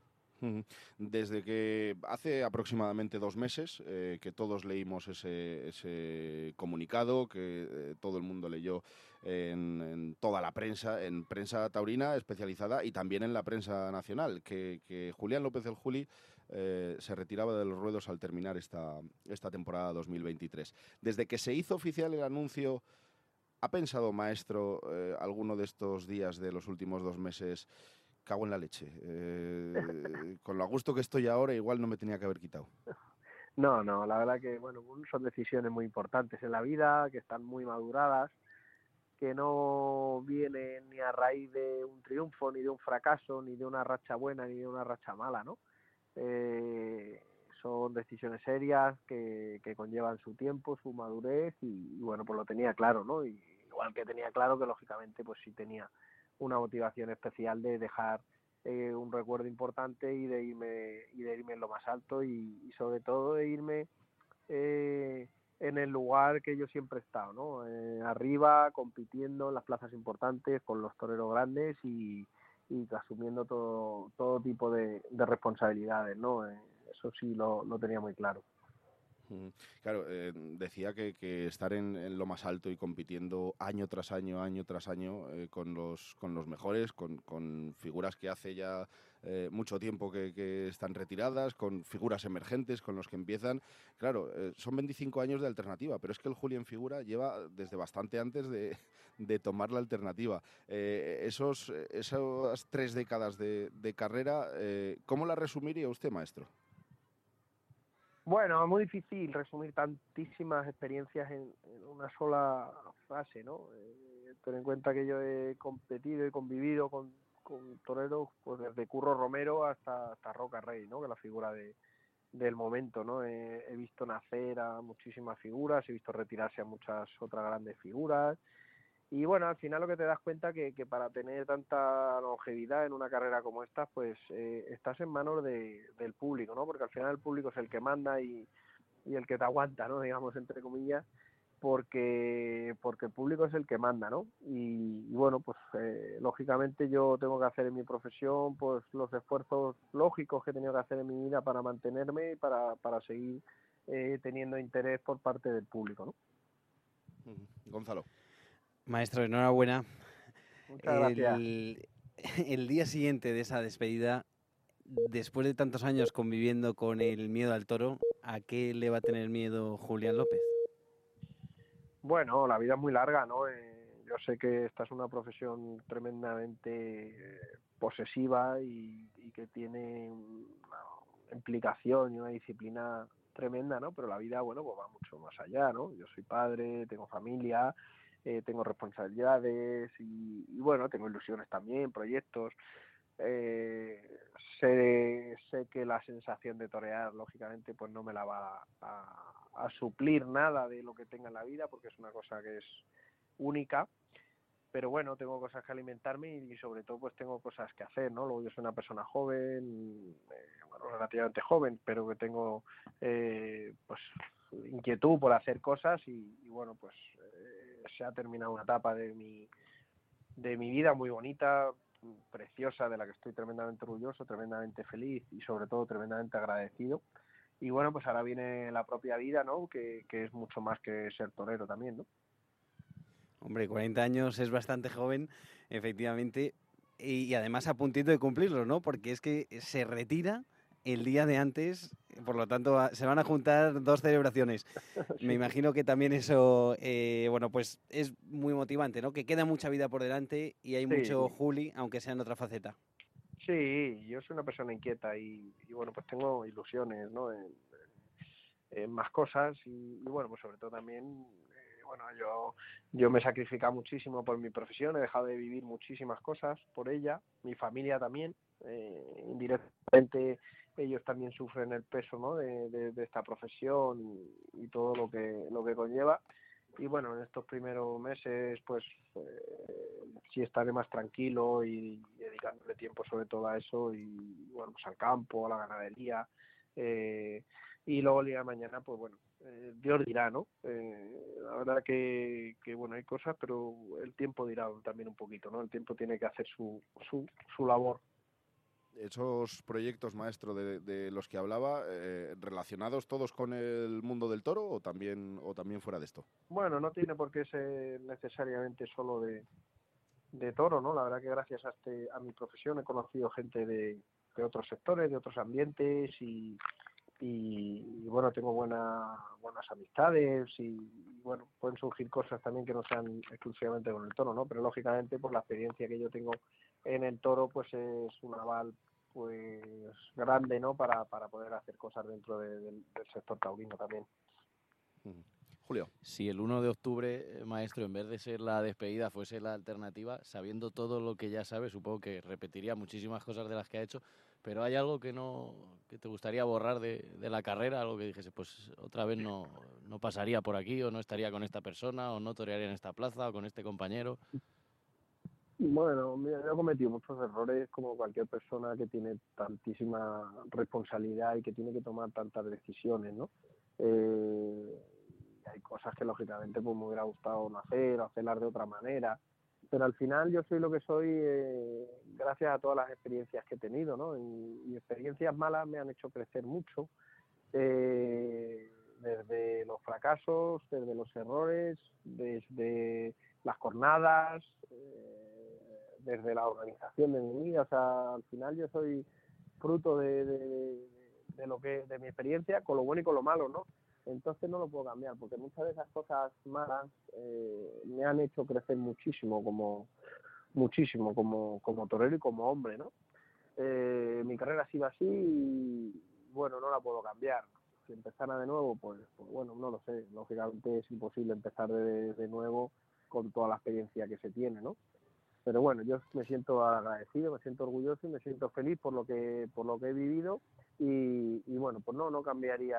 [SPEAKER 1] Desde que hace aproximadamente dos meses eh, que todos leímos ese, ese comunicado, que eh, todo el mundo leyó en, en toda la prensa, en prensa taurina especializada y también en la prensa nacional, que, que Julián López el Juli eh, se retiraba de los ruedos al terminar esta, esta temporada dos mil veintitrés. Desde que se hizo oficial el anuncio, ¿ha pensado, maestro, eh, alguno de estos días de los últimos dos meses, cago en la leche, eh, con lo a gusto que estoy ahora igual no me tenía que haber quitado?
[SPEAKER 5] No, no, la verdad que bueno, son decisiones muy importantes en la vida, que están muy maduradas, que no vienen ni a raíz de un triunfo, ni de un fracaso, ni de una racha buena, ni de una racha mala, ¿no? Eh, son decisiones serias que, que conllevan su tiempo, su madurez y, y bueno, pues lo tenía claro, ¿no? Y igual que tenía claro que lógicamente pues sí tenía una motivación especial de dejar eh, un recuerdo importante y de irme y de irme en lo más alto y, y sobre todo de irme eh, en el lugar que yo siempre he estado, ¿no? Eh, arriba, compitiendo en las plazas importantes con los toreros grandes y, y asumiendo todo todo tipo de, de responsabilidades, ¿no? Eh, eso sí lo, lo tenía muy claro.
[SPEAKER 1] Claro, eh, decía que, que estar en, en lo más alto y compitiendo año tras año, año tras año, eh, con los con los mejores, con, con figuras que hace ya eh, mucho tiempo que, que están retiradas, con figuras emergentes, con los que empiezan. Claro, eh, son veinticinco años de alternativa, pero es que el Juli en figura lleva desde bastante antes de, de tomar la alternativa. Eh, esos, esas tres décadas de, de carrera, eh, ¿cómo la resumiría usted, maestro?
[SPEAKER 5] Bueno, es muy difícil resumir tantísimas experiencias en, en una sola frase, ¿no? Eh, ten en cuenta que yo he competido y convivido con, con toreros pues desde Curro Romero hasta, hasta Roca Rey, ¿no? Que es la figura de, del momento, ¿no? He, he visto nacer a muchísimas figuras, he visto retirarse a muchas otras grandes figuras. Y bueno, al final lo que te das cuenta que, que para tener tanta longevidad en una carrera como esta, pues eh, estás en manos de, del público, ¿no? Porque al final el público es el que manda y, y el que te aguanta, ¿no? Digamos, entre comillas, porque porque el público es el que manda, ¿no? Y, y bueno, pues eh, lógicamente yo tengo que hacer en mi profesión pues los esfuerzos lógicos que he tenido que hacer en mi vida para mantenerme y para, para seguir eh, teniendo interés por parte del público, ¿no?
[SPEAKER 1] Gonzalo.
[SPEAKER 2] Maestro, enhorabuena.
[SPEAKER 5] Muchas gracias.
[SPEAKER 2] El, el día siguiente de esa despedida, después de tantos años conviviendo con el miedo al toro, ¿a qué le va a tener miedo Julián López?
[SPEAKER 5] Bueno, la vida es muy larga, ¿no? Eh, yo sé que esta es una profesión tremendamente posesiva y, y que tiene una implicación y una disciplina tremenda, ¿no? Pero la vida, bueno, pues va mucho más allá, ¿no? Yo soy padre, tengo familia, eh, tengo responsabilidades y, y, bueno, tengo ilusiones también, proyectos. Eh, sé, sé que la sensación de torear, lógicamente, pues no me la va a, a suplir nada de lo que tenga en la vida, porque es una cosa que es única, pero bueno, tengo cosas que alimentarme y, y sobre todo pues tengo cosas que hacer, ¿no? Luego yo soy una persona joven, eh, bueno, relativamente joven, pero que tengo eh, pues inquietud por hacer cosas y, y bueno, pues eh, se ha terminado una etapa de mi, de mi vida muy bonita, preciosa, de la que estoy tremendamente orgulloso, tremendamente feliz y sobre todo tremendamente agradecido. Y bueno, pues ahora viene la propia vida, ¿no? Que, que es mucho más que ser torero también, ¿no?
[SPEAKER 2] Hombre, cuarenta años es bastante joven, efectivamente, y, y además a puntito de cumplirlo, ¿no? Porque es que se retira el día de antes, por lo tanto a, se van a juntar dos celebraciones.
[SPEAKER 5] Sí.
[SPEAKER 2] Me imagino que también eso, eh, bueno, pues es muy motivante, ¿no? Que queda mucha vida por delante y hay
[SPEAKER 5] Sí.
[SPEAKER 2] mucho Juli, aunque sea en otra faceta.
[SPEAKER 5] Sí, yo soy una persona inquieta y, y bueno, pues tengo ilusiones, ¿no? En, en más cosas y, y bueno, pues sobre todo también, eh, bueno, yo, yo me he sacrificado muchísimo por mi profesión, he dejado de vivir muchísimas cosas por ella, mi familia también, eh, indirectamente ellos también sufren el peso, ¿no? de, de, de esta profesión y, y todo lo que, lo que conlleva. Y bueno, en estos primeros meses pues eh, sí estaré más tranquilo y, y dedicándole tiempo sobre todo a eso y bueno, pues al campo, a la ganadería, eh, y luego el día de mañana pues bueno, eh, Dios dirá, ¿no? Eh, la verdad que, que bueno, hay cosas, pero el tiempo dirá también un poquito, ¿no? El tiempo tiene que hacer su, su, su labor.
[SPEAKER 1] Esos proyectos, maestro, de, de los que hablaba, eh, ¿relacionados todos con el mundo del toro o también, o también fuera de esto?
[SPEAKER 5] Bueno, no tiene por qué ser necesariamente solo de, de toro, ¿no? La verdad que gracias a, este, a mi profesión he conocido gente de, de otros sectores, de otros ambientes y, y, y bueno, tengo buena, buenas amistades y, y bueno, pueden surgir cosas también que no sean exclusivamente con el toro, ¿no? Pero lógicamente por la experiencia que yo tengo en el toro pues es un aval pues grande, ¿no? Para, para poder hacer cosas dentro de, de, del sector taurino también.
[SPEAKER 1] Uh-huh. Julio.
[SPEAKER 6] Si el uno de octubre, maestro, en vez de ser la despedida fuese la alternativa, sabiendo todo lo que ya sabe, supongo que repetiría muchísimas cosas de las que ha hecho, pero ¿hay algo que no que te gustaría borrar de, de la carrera? Algo que dijese, pues otra vez no, no pasaría por aquí, o no estaría con esta persona, o no torearía en esta plaza, o con este compañero.
[SPEAKER 5] Bueno, mira, yo he cometido muchos errores como cualquier persona que tiene tantísima responsabilidad y que tiene que tomar tantas decisiones, ¿no? Eh, hay cosas que lógicamente pues me hubiera gustado no hacer o hacerlas de otra manera, pero al final yo soy lo que soy eh, gracias a todas las experiencias que he tenido, ¿no? Y, y experiencias malas me han hecho crecer mucho, eh, desde los fracasos, desde los errores, desde las jornadas, eh, desde la organización de mi vida. O sea, al final yo soy fruto de, de, de lo que de mi experiencia, con lo bueno y con lo malo, ¿no? Entonces no lo puedo cambiar, porque muchas de esas cosas malas eh, me han hecho crecer muchísimo como muchísimo como, como torero y como hombre, ¿no? Eh, mi carrera ha sido así y bueno, no la puedo cambiar. Si empezara de nuevo, pues, pues bueno, no lo sé. Lógicamente es imposible empezar de, de nuevo con toda la experiencia que se tiene, ¿no? Pero bueno, yo me siento agradecido, me siento orgulloso y me siento feliz por lo que por lo que he vivido y, y bueno, pues no no cambiaría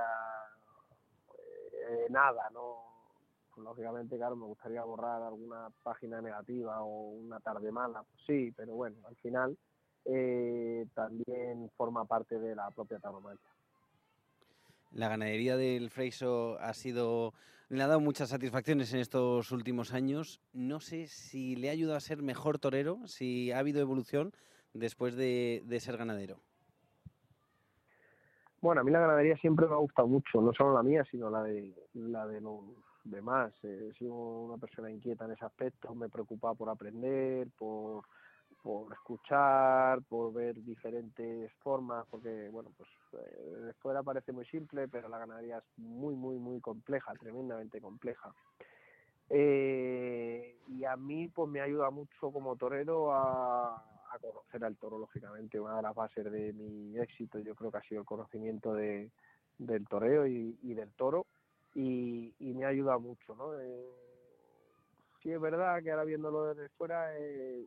[SPEAKER 5] eh, nada, no. Pues lógicamente, claro, me gustaría borrar alguna página negativa o una tarde mala, pues sí, pero bueno, al final eh, también forma parte de la propia tauromaquia.
[SPEAKER 2] La ganadería del Freixo ha sido, le ha dado muchas satisfacciones en estos últimos años. No sé si le ha ayudado a ser mejor torero, si ha habido evolución después de, de ser ganadero.
[SPEAKER 5] Bueno, a mí la ganadería siempre me ha gustado mucho, no solo la mía, sino la de la de los demás. Eh, he sido una persona inquieta en ese aspecto, me he preocupado por aprender, por por escuchar, por ver diferentes formas, porque bueno, pues eh, de fuera parece muy simple, pero la ganadería es muy, muy, muy compleja, tremendamente compleja. Eh, y a mí pues me ayuda mucho como torero a, a conocer al toro, lógicamente. Una de las bases de mi éxito yo creo que ha sido el conocimiento de, del toreo y, y del toro, y, y me ayuda mucho, ¿no? Eh, sí es verdad que ahora viéndolo desde fuera, eh,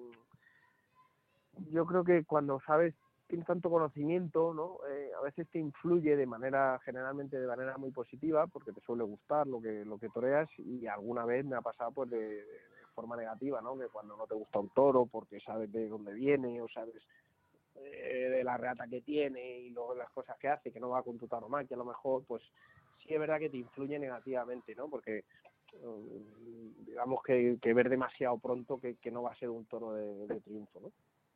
[SPEAKER 5] yo creo que cuando sabes, tienes tanto conocimiento, ¿no? Eh, a veces te influye de manera, generalmente de manera muy positiva, porque te suele gustar lo que lo que toreas, y alguna vez me ha pasado pues de, de, de forma negativa, ¿no? Que cuando no te gusta un toro porque sabes de dónde viene o sabes eh, de la reata que tiene y luego las cosas que hace, que no va con tu tauromaquia, a lo mejor, pues sí es verdad que te influye negativamente, ¿no? Porque um, digamos que, que ver demasiado pronto que, que no va a ser un toro de, de triunfo, ¿no?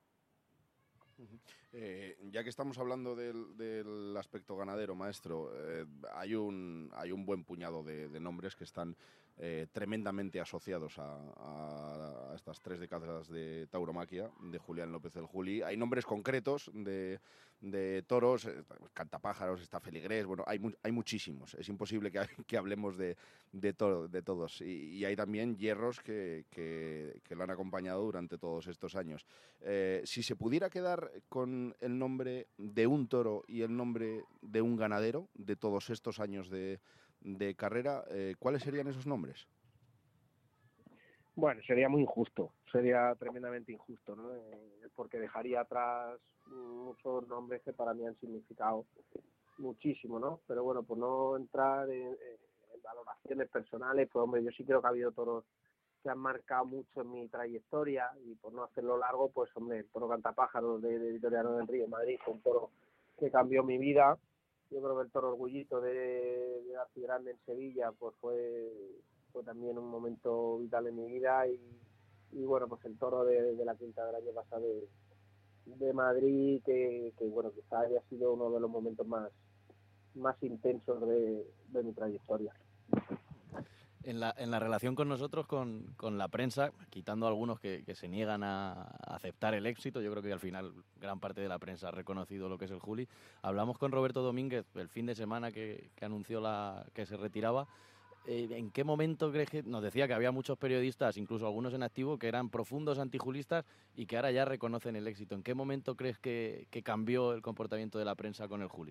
[SPEAKER 1] Eh, ya que estamos hablando del, del aspecto ganadero, maestro, eh, hay un hay un buen puñado de, de nombres que están eh, tremendamente asociados a, a, a estas tres décadas de tauromaquia de Julián López el Juli. Hay nombres concretos de, de toros, eh, Cantapájaros, está Feligrés, bueno, hay, mu hay muchísimos. Es imposible que, que hablemos de, de, to de todos. Y, y hay también hierros que, que, que lo han acompañado durante todos estos años. Eh, si se pudiera quedar con el nombre de un toro y el nombre de un ganadero de todos estos años de, de carrera, eh, ¿cuáles serían esos nombres?
[SPEAKER 5] Bueno, sería muy injusto, sería tremendamente injusto, ¿no? Eh, porque dejaría atrás muchos nombres que para mí han significado muchísimo, ¿no? Pero bueno, por no entrar en, en valoraciones personales, pues hombre, yo sí creo que ha habido toros que han marcado mucho en mi trayectoria, y por no hacerlo largo, pues hombre, el toro Cantapájaros de, de Vitoriano del Río en Madrid fue un toro que cambió mi vida. Yo creo que el toro Orgullito de, de Arcigrande en Sevilla pues fue, fue también un momento vital en mi vida, y, y bueno, pues el toro de, de la quinta del año pasado de, de Madrid, que, que bueno, quizá haya sido uno de los momentos más, más intensos de, de mi trayectoria.
[SPEAKER 6] En la, en la relación con nosotros, con, con la prensa, quitando algunos que, que se niegan a, a aceptar el éxito, yo creo que al final gran parte de la prensa ha reconocido lo que es el Juli. Hablamos con Roberto Domínguez el fin de semana que, que anunció la, que se retiraba. Eh, ¿En qué momento crees que...? Nos decía que había muchos periodistas, incluso algunos en activo, que eran profundos antijulistas y que ahora ya reconocen el éxito. ¿En qué momento crees que, que cambió el comportamiento de la prensa con el Juli?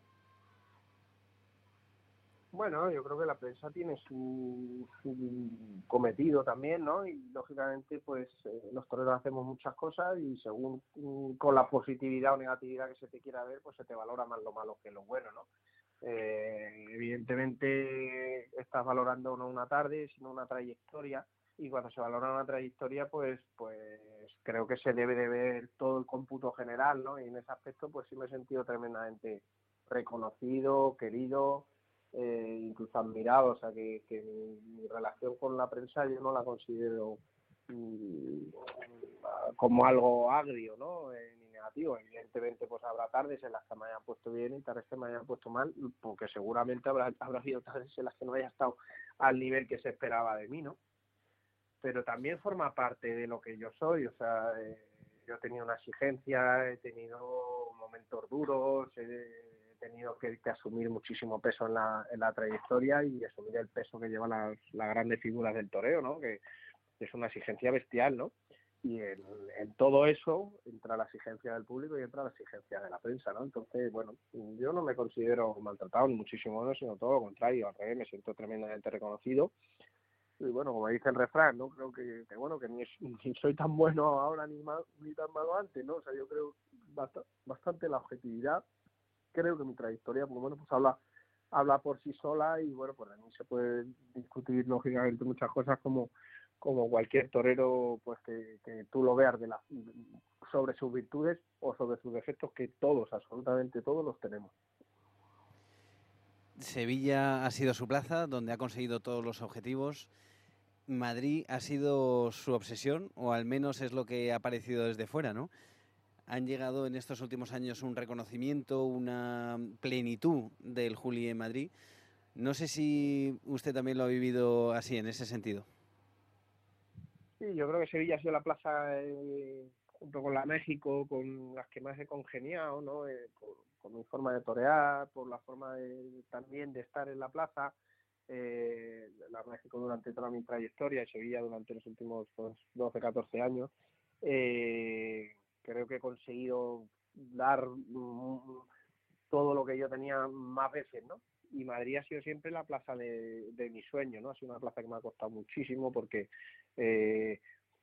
[SPEAKER 5] Bueno, yo creo que la prensa tiene su, su cometido también, ¿no? Y lógicamente, pues eh, los toreros hacemos muchas cosas, y según mm, con la positividad o negatividad que se te quiera ver, pues se te valora más lo malo que lo bueno, ¿no? Eh, evidentemente estás valorando no una tarde, sino una trayectoria, y cuando se valora una trayectoria, pues pues creo que se debe de ver todo el cómputo general, ¿no? Y en ese aspecto, pues sí me he sentido tremendamente reconocido, querido, Eh, incluso admirado, o sea que, que mi, mi relación con la prensa yo no la considero mm, como algo agrio, ¿no? Eh, ni negativo. Evidentemente pues habrá tardes en las que me hayan puesto bien y tardes que me hayan puesto mal, porque seguramente habrá, habrá habido tardes en las que no haya estado al nivel que se esperaba de mí, ¿no? Pero también forma parte de lo que yo soy, o sea, eh, yo he tenido una exigencia, he tenido momentos duros, eh, he tenido que, que asumir muchísimo peso en la, en la trayectoria, y asumir el peso que llevan las, las grandes figuras del toreo, ¿no? Que, que es una exigencia bestial, ¿no? Y en, en todo eso entra la exigencia del público y entra la exigencia de la prensa, ¿no? Entonces, bueno, yo no me considero maltratado, ni muchísimo menos, sino todo lo contrario, al revés, me siento tremendamente reconocido. Y bueno, como dice el refrán, ¿no? Creo que, que bueno, que ni, ni soy tan bueno ahora ni, mal, ni tan malo antes, ¿no? O sea, yo creo bast bastante la objetividad. Creo que mi trayectoria, por lo menos, pues habla, habla por sí sola, y bueno, pues a mí se puede discutir lógicamente muchas cosas, como, como cualquier torero, pues que, que tú lo veas de la, sobre sus virtudes o sobre sus defectos, que todos, absolutamente todos los tenemos.
[SPEAKER 2] Sevilla ha sido su plaza, donde ha conseguido todos los objetivos. Madrid ha sido su obsesión, o al menos es lo que ha parecido desde fuera, ¿no? Han llegado en estos últimos años un reconocimiento, una plenitud del Juli en Madrid. No sé si usted también lo ha vivido así, en ese sentido.
[SPEAKER 5] Sí, yo creo que Sevilla ha sido la plaza, eh, junto con la México, con las que más he congeniado, ¿no? Eh, por, por mi forma de torear, por la forma de, también de estar en la plaza. eh, la México durante toda mi trayectoria y Sevilla durante los últimos pues, doce, catorce años, eh, creo que he conseguido dar mm, todo lo que yo tenía más veces, ¿no? Y Madrid ha sido siempre la plaza de, de mi sueño, ¿no? Ha sido una plaza que me ha costado muchísimo porque eh,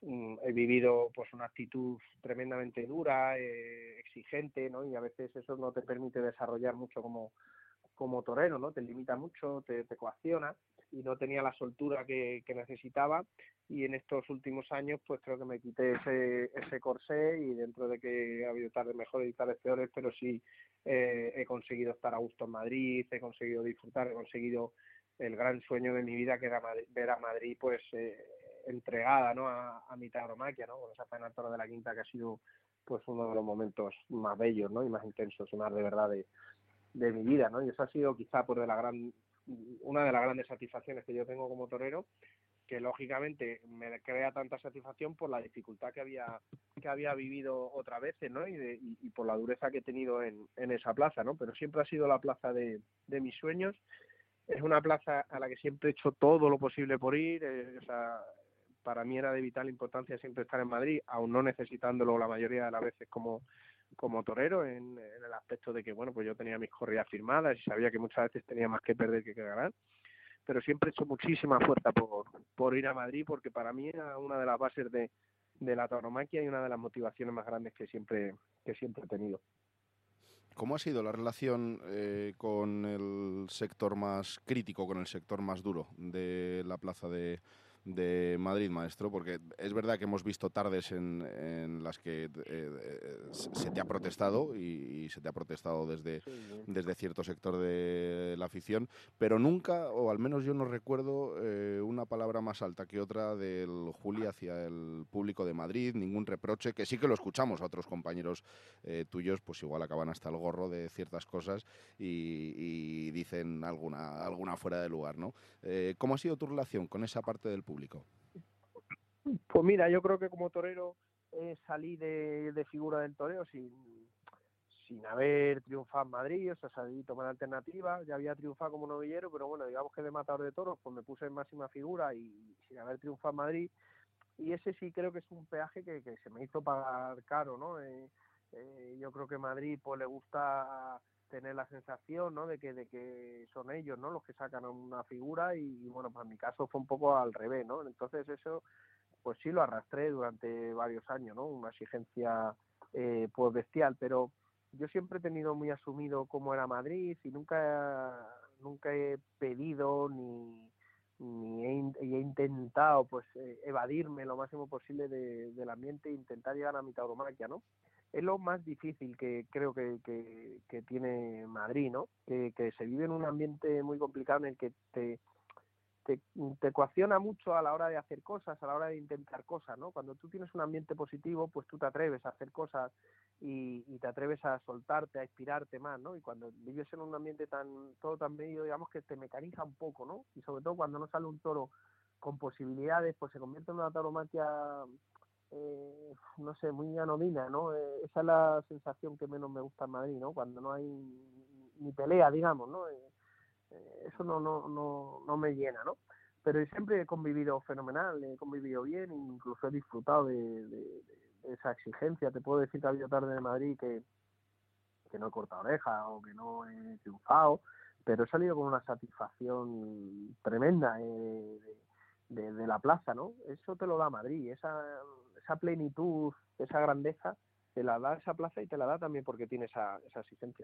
[SPEAKER 5] he vivido pues una actitud tremendamente dura, eh, exigente, ¿no? Y a veces eso no te permite desarrollar mucho como, como torero, ¿no? Te limita mucho, te, te coacciona, y no tenía la soltura que, que necesitaba, y en estos últimos años pues creo que me quité ese, ese corsé, y dentro de que ha habido tardes mejores y tardes peores, pero sí eh, he conseguido estar a gusto en Madrid, he conseguido disfrutar, he conseguido el gran sueño de mi vida, que era Madrid, ver a Madrid pues eh, entregada, ¿no? a, a mi tauromaquia, ¿no? Con esa faena al Toro de la Quinta, que ha sido pues uno de los momentos más bellos, ¿no? Y más intensos y más de verdad de, de mi vida, ¿no? Y eso ha sido quizá por de la gran una de las grandes satisfacciones que yo tengo como torero, que lógicamente me crea tanta satisfacción por la dificultad que había que había vivido otras veces, ¿no? Y, de, y, y por la dureza que he tenido en, en esa plaza, ¿no? Pero siempre ha sido la plaza de, de mis sueños. Es una plaza a la que siempre he hecho todo lo posible por ir, eh, o sea, para mí era de vital importancia siempre estar en Madrid, aún no necesitándolo la mayoría de las veces como como torero, en, en el aspecto de que, bueno, pues yo tenía mis corridas firmadas y sabía que muchas veces tenía más que perder que que ganar, pero siempre he hecho muchísima fuerza por, por ir a Madrid, porque para mí era una de las bases de, de la tauromaquia y una de las motivaciones más grandes que siempre, que siempre he tenido.
[SPEAKER 1] ¿Cómo ha sido la relación eh, con el sector más crítico, con el sector más duro de la plaza de, de Madrid, maestro? Porque es verdad que hemos visto tardes en, en las que eh, eh, se te ha protestado y, y se te ha protestado desde,
[SPEAKER 5] Sí.
[SPEAKER 1] desde cierto sector de la afición, pero nunca, o al menos yo no recuerdo, eh, una palabra más alta que otra del Juli hacia el público de Madrid, ningún reproche, que sí que lo escuchamos a otros compañeros eh, tuyos, pues igual acaban hasta el gorro de ciertas cosas y, y dicen alguna, alguna fuera de lugar, ¿no? Eh, ¿Cómo ha sido tu relación con esa parte del público?
[SPEAKER 5] Pues mira, yo creo que como torero eh, salí de, de figura del toreo sin, sin haber triunfado en Madrid, o sea, salí tomar alternativa, ya había triunfado como novillero, pero bueno, digamos que de matador de toros, pues me puse en máxima figura y sin haber triunfado en Madrid, y ese sí creo que es un peaje que, que se me hizo pagar caro, ¿no? Eh, eh, yo creo que Madrid pues le gusta tener la sensación, ¿no? de que de que son ellos, ¿no? los que sacan una figura, y, y bueno, pues en mi caso fue un poco al revés, ¿no? Entonces eso pues sí lo arrastré durante varios años, ¿no? Una exigencia eh, pues bestial, pero yo siempre he tenido muy asumido cómo era Madrid, y nunca nunca he pedido ni ni he, y he intentado pues eh, evadirme lo máximo posible de, del ambiente e intentar llegar a mi tauromaquia, ¿no? Es lo más difícil que creo que, que, que tiene Madrid, ¿no? Que, que se vive en un ambiente muy complicado en el que te Te, te coacciona mucho a la hora de hacer cosas, a la hora de intentar cosas, ¿no? Cuando tú tienes un ambiente positivo, pues tú te atreves a hacer cosas y, y te atreves a soltarte, a inspirarte más, ¿no? Y cuando vives en un ambiente tan todo tan medio, digamos que te mecaniza un poco, ¿no? Y sobre todo cuando no sale un toro con posibilidades, pues se convierte en una tauromaquia, eh, no sé, muy anodina, ¿no? Eh, esa es la sensación que menos me gusta en Madrid, ¿no? Cuando no hay ni pelea, digamos, ¿no? Eh, eso no no no no me llena, ¿no? Pero siempre he convivido fenomenal, he convivido bien, incluso he disfrutado de, de, de esa exigencia. Te puedo decir que ha habido tarde de Madrid que, que no he cortado oreja o que no he triunfado, pero he salido con una satisfacción tremenda eh, de, de, de la plaza, ¿no? Eso te lo da Madrid, esa, esa plenitud, esa grandeza, te la da esa plaza y te la da también porque tiene esa, esa exigencia.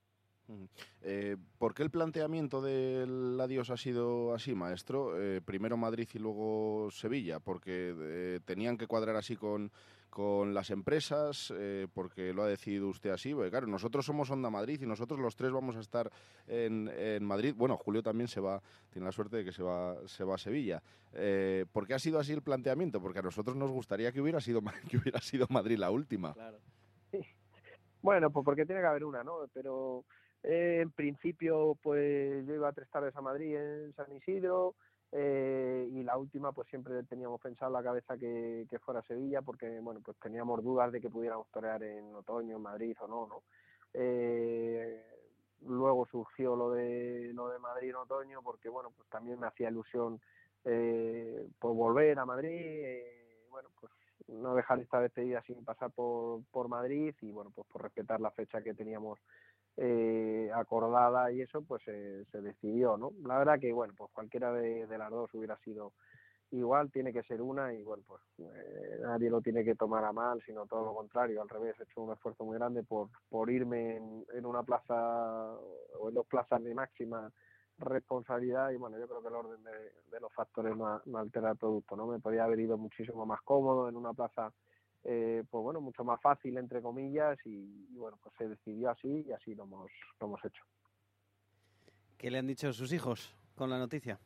[SPEAKER 1] Eh, ¿Por qué el planteamiento del adiós ha sido así, maestro? Eh, primero Madrid y luego Sevilla, porque eh, tenían que cuadrar así con, con las empresas, eh, porque lo ha decidido usted así. Porque claro, nosotros somos Onda Madrid y nosotros los tres vamos a estar en, en Madrid. Bueno, Julio también se va, tiene la suerte de que se va, se va a Sevilla. Eh, ¿Por qué ha sido así el planteamiento? Porque a nosotros nos gustaría que hubiera sido, que hubiera sido Madrid la última.
[SPEAKER 6] Claro.
[SPEAKER 5] Sí. Bueno, pues porque tiene que haber una, ¿no? Pero Eh, en principio, pues yo iba tres tardes a Madrid en San Isidro, eh, y la última, pues siempre teníamos pensado en la cabeza que, que fuera Sevilla, porque bueno, pues teníamos dudas de que pudiéramos torear en otoño en Madrid o no, ¿no? Eh, luego surgió lo de lo de Madrid en otoño, porque bueno, pues también me hacía ilusión eh, por volver a Madrid, eh, bueno, pues no dejar esta despedida sin pasar por, por Madrid y bueno, pues por respetar la fecha que teníamos eh, acordada y eso, pues eh, se decidió, ¿no? La verdad que bueno, pues cualquiera de, de las dos hubiera sido igual, tiene que ser una y bueno, pues eh, nadie lo tiene que tomar a mal, sino todo lo contrario, al revés, he hecho un esfuerzo muy grande por, por irme en, en una plaza o en dos plazas de máxima responsabilidad y bueno, yo creo que el orden de, de los factores no, no altera el producto, ¿no? Me podría haber ido muchísimo más cómodo en una plaza, eh, pues bueno, mucho más fácil, entre comillas, y, y bueno, pues se decidió así y así lo hemos, lo hemos hecho.
[SPEAKER 2] ¿Qué le han dicho sus hijos con la noticia?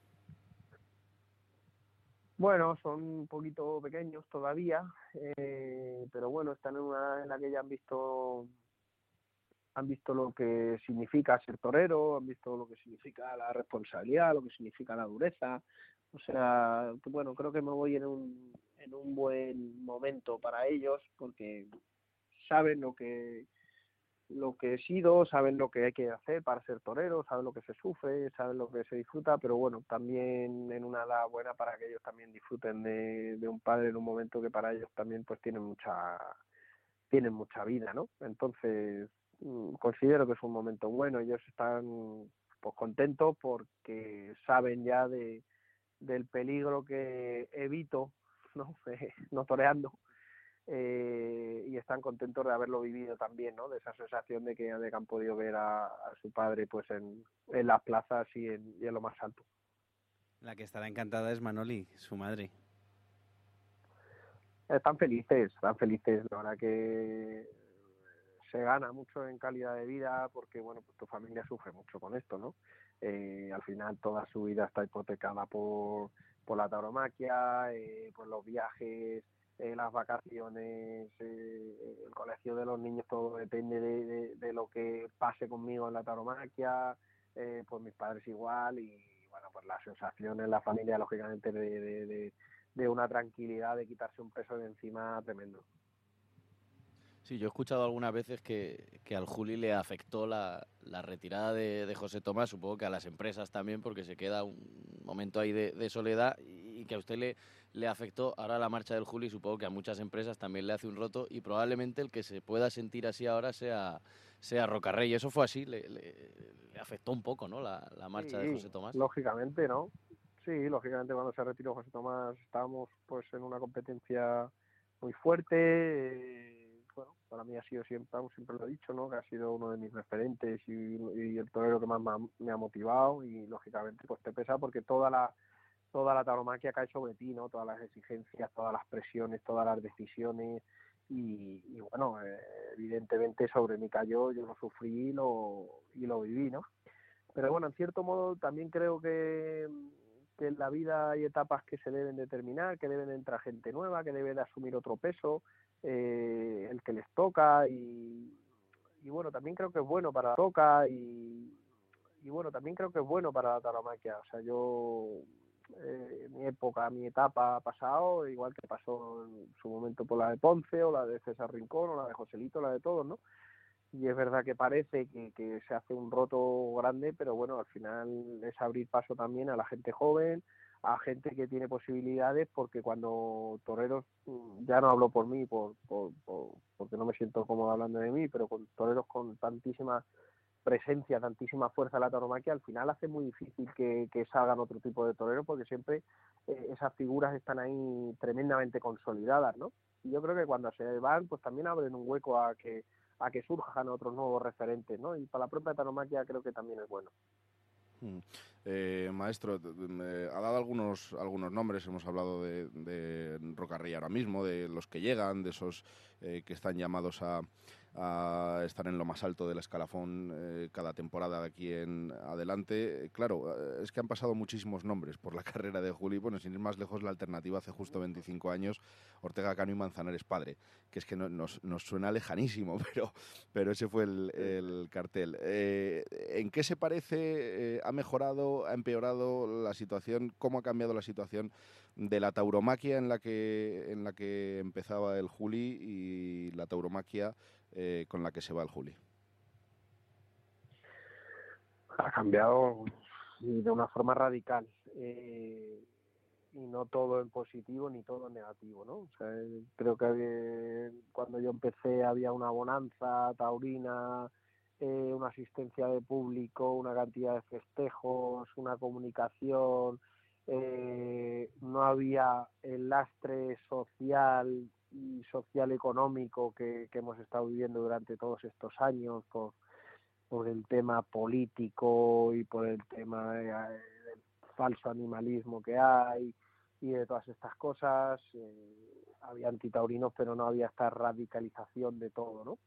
[SPEAKER 5] Bueno, son un poquito pequeños todavía, eh, pero bueno, están en una edad en la que ya han visto han visto lo que significa ser torero, han visto lo que significa la responsabilidad, lo que significa la dureza. O sea, bueno, creo que me voy en un, en un buen momento para ellos porque saben lo que lo que he sido, saben lo que hay que hacer para ser torero, saben lo que se sufre, saben lo que se disfruta, pero bueno, también en una edad buena para que ellos también disfruten de, de un padre en un momento que para ellos también pues tienen mucha tienen mucha vida, ¿no? Entonces considero que es un momento bueno, ellos están pues contentos porque saben ya de del peligro que evito, ¿no? no toreando, eh, y están contentos de haberlo vivido también, ¿no? De esa sensación de que, de que han podido ver a, a su padre pues en, en las plazas y en, y en lo más alto.
[SPEAKER 2] La que estará encantada es Manoli, su madre.
[SPEAKER 5] Están felices, están felices, la verdad que se gana mucho en calidad de vida porque, bueno, pues tu familia sufre mucho con esto, ¿no? Eh, al final toda su vida está hipotecada por, por la tauromaquia, eh, por los viajes, eh, las vacaciones, eh, el colegio de los niños, todo depende de, de, de lo que pase conmigo en la tauromaquia, eh, pues mis padres igual y, bueno, pues la sensación en la familia, lógicamente, de, de, de, de una tranquilidad, de quitarse un peso de encima tremendo.
[SPEAKER 6] Sí, yo he escuchado algunas veces que, que al Juli le afectó la, la retirada de, de José Tomás, supongo que a las empresas también, porque se queda un momento ahí de, de soledad y que a usted le, le afectó ahora la marcha del Juli, supongo que a muchas empresas también le hace un roto y probablemente el que se pueda sentir así ahora sea, sea Rocarrey. Eso fue así, le, le, le afectó un poco, ¿no? La, la marcha
[SPEAKER 5] sí,
[SPEAKER 6] de José Tomás.
[SPEAKER 5] Lógicamente, ¿no? Sí, lógicamente cuando se retiró José Tomás estábamos pues en una competencia muy fuerte. Eh, bueno, para mí ha sido siempre, siempre lo he dicho, ¿no? Que ha sido uno de mis referentes y, y el torero que más me ha, me ha motivado y lógicamente pues te pesa porque toda la toda la tauromaquia cae sobre ti, ¿no? Todas las exigencias, todas las presiones, todas las decisiones y, y bueno, eh, evidentemente sobre mí cayó, yo lo sufrí y lo, y lo viví, ¿no? Pero bueno, en cierto modo también creo que, que en la vida hay etapas que se deben determinar, que deben entrar gente nueva, que debe de asumir otro peso, eh, el que les toca y, y bueno, también creo que es bueno para la toca y, y bueno, también creo que es bueno para la tauromaquia. O sea, yo, eh, mi época, mi etapa ha pasado, igual que pasó en su momento por la de Ponce o la de César Rincón o la de Joselito, la de todos, ¿no? Y es verdad que parece que, que se hace un roto grande, pero bueno, al final es abrir paso también a la gente joven, a gente que tiene posibilidades, porque cuando toreros, ya no hablo por mí, por, por, por porque no me siento cómodo hablando de mí, pero con toreros con tantísima presencia, tantísima fuerza en la tauromaquia, al final hace muy difícil que, que salgan otro tipo de toreros, porque siempre eh, esas figuras están ahí tremendamente consolidadas, ¿no? Y yo creo que cuando se van, pues también abren un hueco a que a que surjan otros nuevos referentes, ¿no? Y para la propia tauromaquia creo que también es bueno.
[SPEAKER 1] Eh, maestro, me ha dado algunos algunos nombres, hemos hablado de, de Rocarrey ahora mismo, de los que llegan, de esos eh, que están llamados a, a estar en lo más alto del escalafón eh, cada temporada de aquí en adelante. Claro, es que han pasado muchísimos nombres por la carrera de Juli. Bueno, sin ir más lejos, la alternativa hace justo veinticinco años, Ortega Cano y Manzanares padre, que es que no, nos, nos suena lejanísimo, pero, pero ese fue el, el cartel. Eh, ¿En qué se parece? Eh, ¿Ha mejorado, ha empeorado la situación? ¿Cómo ha cambiado la situación de la tauromaquia en la que, en la que empezaba el Juli y la tauromaquia eh, con la que se va el Juli?
[SPEAKER 5] Ha cambiado de una forma radical. Eh, y no todo en positivo ni todo en negativo, ¿no? O sea, creo que había, cuando yo empecé había una bonanza taurina, eh, una asistencia de público, una cantidad de festejos, una comunicación, eh, no había el lastre social y social económico que, que hemos estado viviendo durante todos estos años por, por el tema político y por el tema de, del falso animalismo que hay y de todas estas cosas. Eh, había antitaurinos, pero no había esta radicalización de todo, ¿no?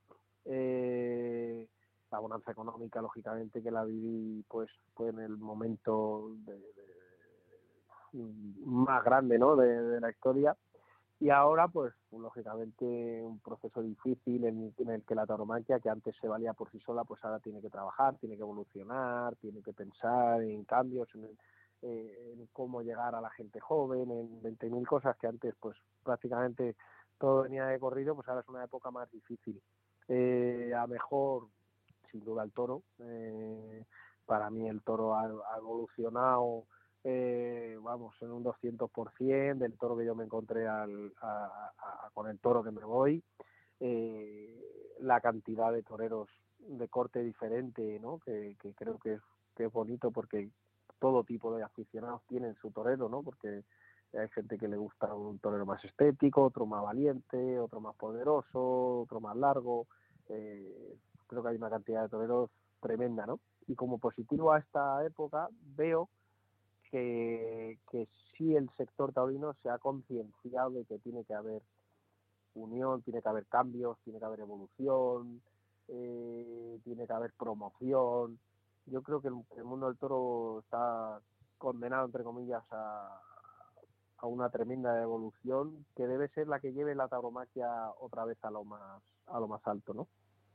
[SPEAKER 5] Eh, la bonanza económica, lógicamente, que la viví pues, pues en el momento de, de, más grande, ¿no? de, de la historia. Y ahora, pues, lógicamente, un proceso difícil en, en el que la tauromaquia, que antes se valía por sí sola, pues ahora tiene que trabajar, tiene que evolucionar, tiene que pensar en cambios, en el, Eh, en cómo llegar a la gente joven, en veinte mil cosas que antes pues prácticamente todo venía de corrido, pues ahora es una época más difícil. Eh, a mejor, sin duda, el toro. Eh, para mí el toro ha, ha evolucionado, eh, vamos, en un doscientos por ciento del toro que yo me encontré al, a, a, con el toro que me voy. Eh, la cantidad de toreros de corte diferente, ¿no? que, que creo que es, que es bonito porque todo tipo de aficionados tienen su torero, ¿no? Porque hay gente que le gusta un torero más estético, otro más valiente, otro más poderoso, otro más largo. Eh, creo que hay una cantidad de toreros tremenda, ¿no? Y como positivo a esta época veo que, que sí el sector taurino se ha concienciado de que tiene que haber unión, tiene que haber cambios, tiene que haber evolución, eh, tiene que haber promoción. Yo creo que el, el mundo del toro está condenado, entre comillas, a, a una tremenda evolución que debe ser la que lleve la tauromaquia otra vez a lo más a lo más alto, ¿no?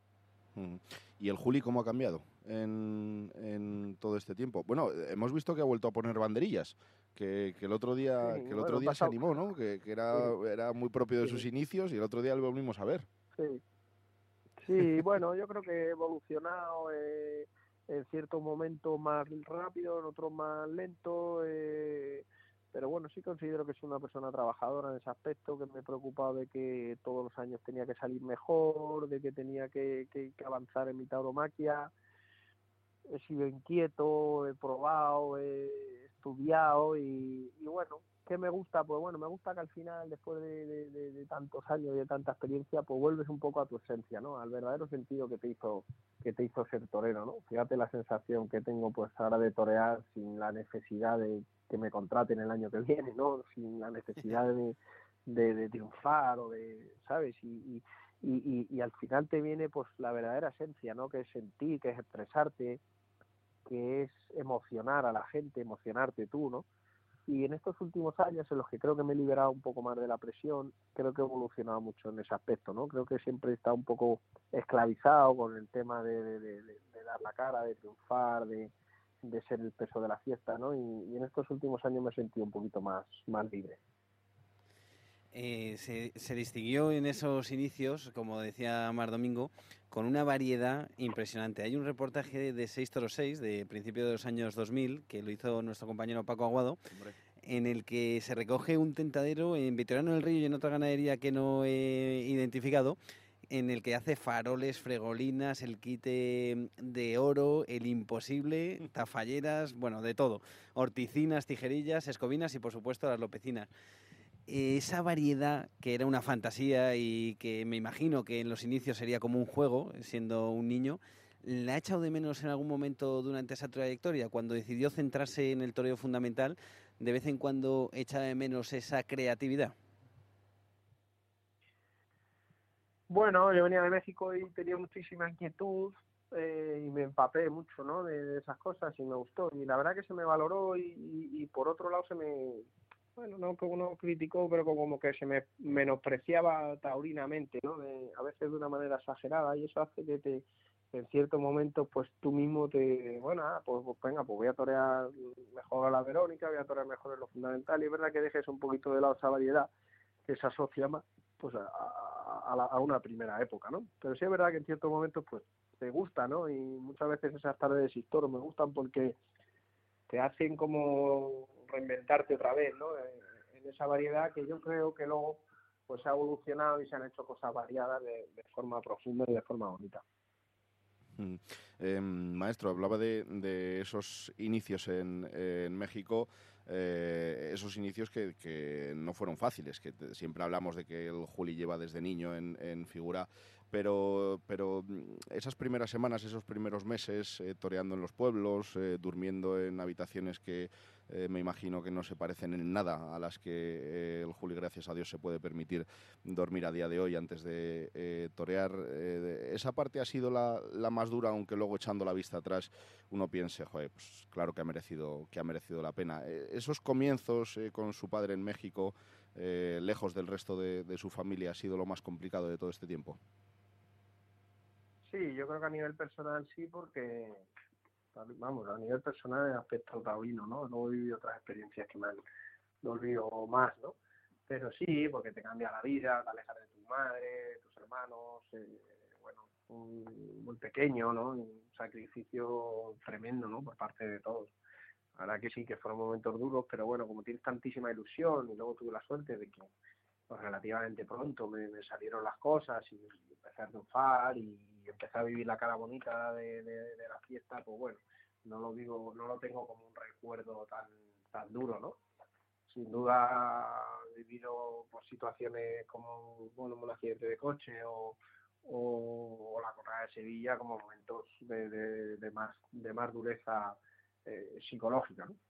[SPEAKER 1] ¿Y el Juli cómo ha cambiado en, en todo este tiempo? Bueno, hemos visto que ha vuelto a poner banderillas, que, que el otro día,
[SPEAKER 5] sí,
[SPEAKER 1] que el
[SPEAKER 5] bueno,
[SPEAKER 1] otro día se animó, ¿no? Que, que era,
[SPEAKER 5] sí,
[SPEAKER 1] era muy propio de
[SPEAKER 5] sí,
[SPEAKER 1] sus inicios y el otro día lo volvimos a ver.
[SPEAKER 5] Sí, sí bueno, yo creo que he evolucionado eh, en ciertos momentos más rápido, en otros más lento, eh, pero bueno, sí considero que soy una persona trabajadora en ese aspecto, que me he preocupado de que todos los años tenía que salir mejor, de que tenía que, que, que avanzar en mi tauromaquia. He sido inquieto, he probado, he estudiado y, y bueno, ¿qué me gusta? Pues bueno, me gusta que al final, después de, de, de, de tantos años y de tanta experiencia, pues vuelves un poco a tu esencia, ¿no? Al verdadero sentido que te hizo que te hizo ser torero, ¿no? Fíjate la sensación que tengo pues ahora de torear sin la necesidad de que me contraten el año que viene, ¿no? Sin la necesidad de, de, de triunfar o de, ¿sabes? Y, y, y, y al final te viene pues la verdadera esencia, ¿no? Que es sentir, que es expresarte, que es emocionar a la gente, emocionarte tú, ¿no? Y en estos últimos años, en los que creo que me he liberado un poco más de la presión, creo que he evolucionado mucho en ese aspecto, ¿no? Creo que siempre he estado un poco esclavizado con el tema de, de, de, de dar la cara, de triunfar, de, de ser el peso de la fiesta, ¿no? Y, y en estos últimos años me he sentido un poquito más, más libre.
[SPEAKER 2] Eh, se, se distinguió en esos inicios, como decía Mar Domingo, con una variedad impresionante. Hay un reportaje de seis toros seis, de principio de los años dos mil, que lo hizo nuestro compañero Paco Aguado, Hombre. en el que se recoge un tentadero en Vitoriano del Río y en otra ganadería que no he identificado, en el que hace faroles, fregolinas, el quite de oro, el imposible, tafalleras, bueno, de todo. Horticinas, tijerillas, escobinas y, por supuesto, las lopecinas. Esa variedad, que era una fantasía y que me imagino que en los inicios sería como un juego, siendo un niño, ¿la ha echado de menos en algún momento durante esa trayectoria? Cuando decidió centrarse en el toreo fundamental, ¿de vez en cuando echa de menos esa creatividad?
[SPEAKER 5] Bueno, yo venía de México y tenía muchísima inquietud eh, y me empapé mucho, ¿no? De, de esas cosas y me gustó. Y la verdad que se me valoró y, y, y por otro lado se me... Bueno, no que uno criticó, pero como que se me menospreciaba taurinamente, ¿no? De, a veces de una manera exagerada, y eso hace que te, en ciertos momentos, pues tú mismo te, bueno, ah, pues, pues venga, pues voy a torear mejor a la Verónica, voy a torear mejor en lo fundamental, y es verdad que dejes un poquito de lado esa variedad que se asocia más, pues a, a, a, la, a una primera época, ¿no? Pero sí es verdad que en ciertos momentos, pues te gusta, ¿no? Y muchas veces esas tardes de Sin Toros me gustan porque te hacen como reinventarte otra vez, ¿no? En esa variedad que yo creo que luego pues ha evolucionado y se han hecho cosas variadas de, de forma profunda y de forma bonita.
[SPEAKER 1] Mm. Eh, maestro, hablaba de, de esos inicios en, en México, eh, esos inicios que, que no fueron fáciles, que te, siempre hablamos de que el Juli lleva desde niño en, en figura, pero, pero esas primeras semanas, esos primeros meses, eh, toreando en los pueblos, eh, durmiendo en habitaciones que eh, me imagino que no se parecen en nada a las que eh, el Juli, gracias a Dios, se puede permitir dormir a día de hoy antes de eh, torear. Eh, esa parte ha sido la, la más dura, aunque luego echando la vista atrás uno piense, joder, pues claro que ha merecido, que ha merecido la pena. Eh, esos comienzos eh, con su padre en México, eh, lejos del resto de, de su familia, ha sido lo más complicado de todo este tiempo.
[SPEAKER 5] Sí, yo creo que a nivel personal sí, porque, vamos, a nivel personal en aspecto taurino, ¿no? No he vivido otras experiencias que me han dolido más, ¿no? Pero sí, porque te cambia la vida, te alejas de tu madre, tus hermanos, eh, bueno, un, muy pequeño, ¿no? Un sacrificio tremendo, ¿no? Por parte de todos. La verdad que sí, que fueron momentos duros, pero bueno, como tienes tantísima ilusión y luego tuve la suerte de que pues, relativamente pronto me, me salieron las cosas y empecé a triunfar y empecé a vivir la cara bonita de, de, de la fiesta, pues bueno, no lo digo, no lo tengo como un recuerdo tan tan duro, ¿no? Sin duda he vivido por situaciones como bueno, un accidente de coche o, o, o la Correa de Sevilla como momentos de, de, de más de más dureza eh, psicológica, ¿no?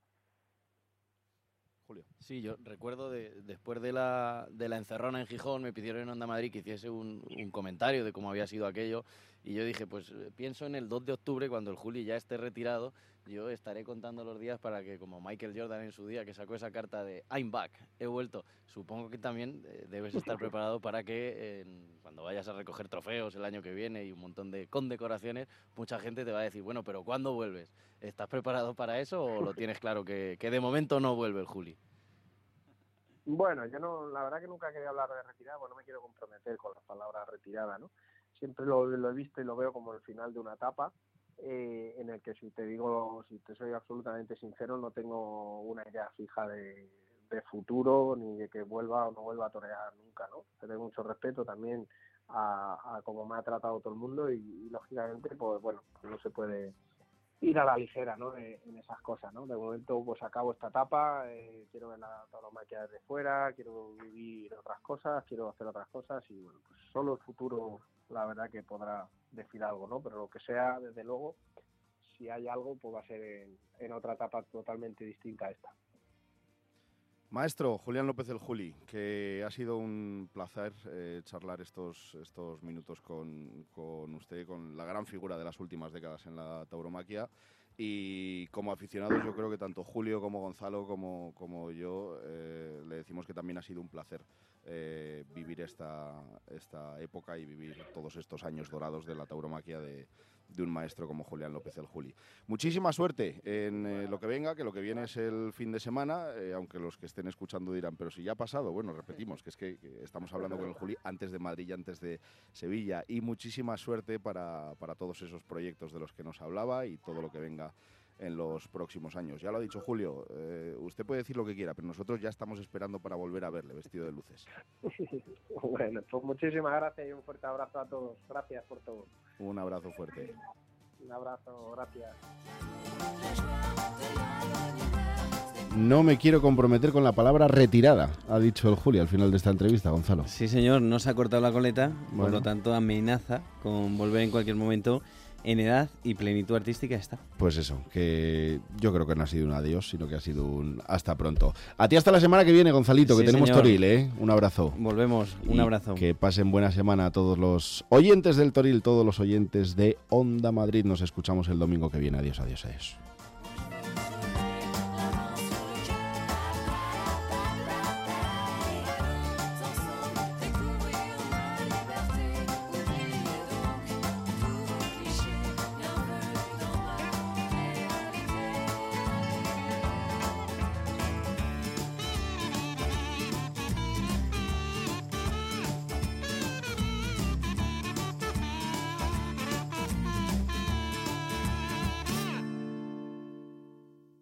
[SPEAKER 6] Julio. Sí, yo recuerdo de, después de la, de la encerrona en Gijón, me pidieron en Onda Madrid que hiciese un, un comentario de cómo había sido aquello y yo dije, pues pienso en el dos de octubre cuando el Juli ya esté retirado, yo estaré contando los días para que, como Michael Jordan en su día, que sacó esa carta de I'm back, he vuelto, supongo que también eh, debes estar preparado para que eh, cuando vayas a recoger trofeos el año que viene y un montón de condecoraciones, mucha gente te va a decir, bueno, pero ¿cuándo vuelves? ¿Estás preparado para eso o lo tienes claro que, que de momento no vuelve el Juli?
[SPEAKER 5] Bueno, yo no, la verdad que nunca quería hablar de retirada, porque no me quiero comprometer con la palabra retirada, ¿no? Siempre lo, lo he visto y lo veo como el final de una etapa, eh, en el que si te digo, si te soy absolutamente sincero, no tengo una idea fija de, de futuro, ni de que vuelva o no vuelva a torear nunca, ¿no? Tengo mucho respeto también a, a cómo me ha tratado todo el mundo y, y lógicamente, pues bueno, no se puede ir a la ligera, ¿no? En, en esas cosas, ¿no? De momento, pues acabo esta etapa, eh, quiero ver la tauromaquia desde fuera, quiero vivir otras cosas, quiero hacer otras cosas y, bueno, pues solo el futuro, la verdad que podrá decir algo, ¿no? Pero lo que sea, desde luego, si hay algo, pues va a ser en, en otra etapa totalmente distinta a esta.
[SPEAKER 1] Maestro Julián López el Juli, que ha sido un placer eh, charlar estos, estos minutos con, con usted, con la gran figura de las últimas décadas en la tauromaquia. Y como aficionados, yo creo que tanto Julio como Gonzalo como, como yo eh, le decimos que también ha sido un placer eh, vivir esta, esta época y vivir todos estos años dorados de la tauromaquia de, de un maestro como Julián López el Juli. Muchísima suerte en eh, lo que venga, que lo que viene es el fin de semana, eh, aunque los que estén escuchando dirán, pero si ya ha pasado, bueno, repetimos, que es que, que estamos hablando con el Juli antes de Madrid y antes de Sevilla, y muchísima suerte para, para todos esos proyectos de los que nos hablaba y todo lo que venga en los próximos años. Ya lo ha dicho Julio, eh, usted puede decir lo que quiera, pero nosotros ya estamos esperando para volver a verle vestido de luces.
[SPEAKER 5] Bueno, pues muchísimas gracias y un fuerte abrazo a todos. Gracias por todo.
[SPEAKER 1] Un abrazo fuerte.
[SPEAKER 5] Un abrazo, gracias.
[SPEAKER 1] No me quiero comprometer con la palabra retirada, ha dicho el Juli al final de esta entrevista, Gonzalo.
[SPEAKER 2] Sí, señor, no se ha cortado la coleta,
[SPEAKER 1] bueno.
[SPEAKER 2] Por lo tanto amenaza con volver en cualquier momento. En edad y plenitud artística está.
[SPEAKER 1] Pues eso, que yo creo que no ha sido un adiós, sino que ha sido un hasta pronto. A ti hasta la semana que viene, Gonzalito, que sí, tenemos señor. Toril, ¿eh? Un abrazo.
[SPEAKER 2] Volvemos, un
[SPEAKER 1] y
[SPEAKER 2] abrazo.
[SPEAKER 1] Que pasen buena semana a todos los oyentes del Toril, todos los oyentes de Onda Madrid. Nos escuchamos el domingo que viene. Adiós, adiós, adiós.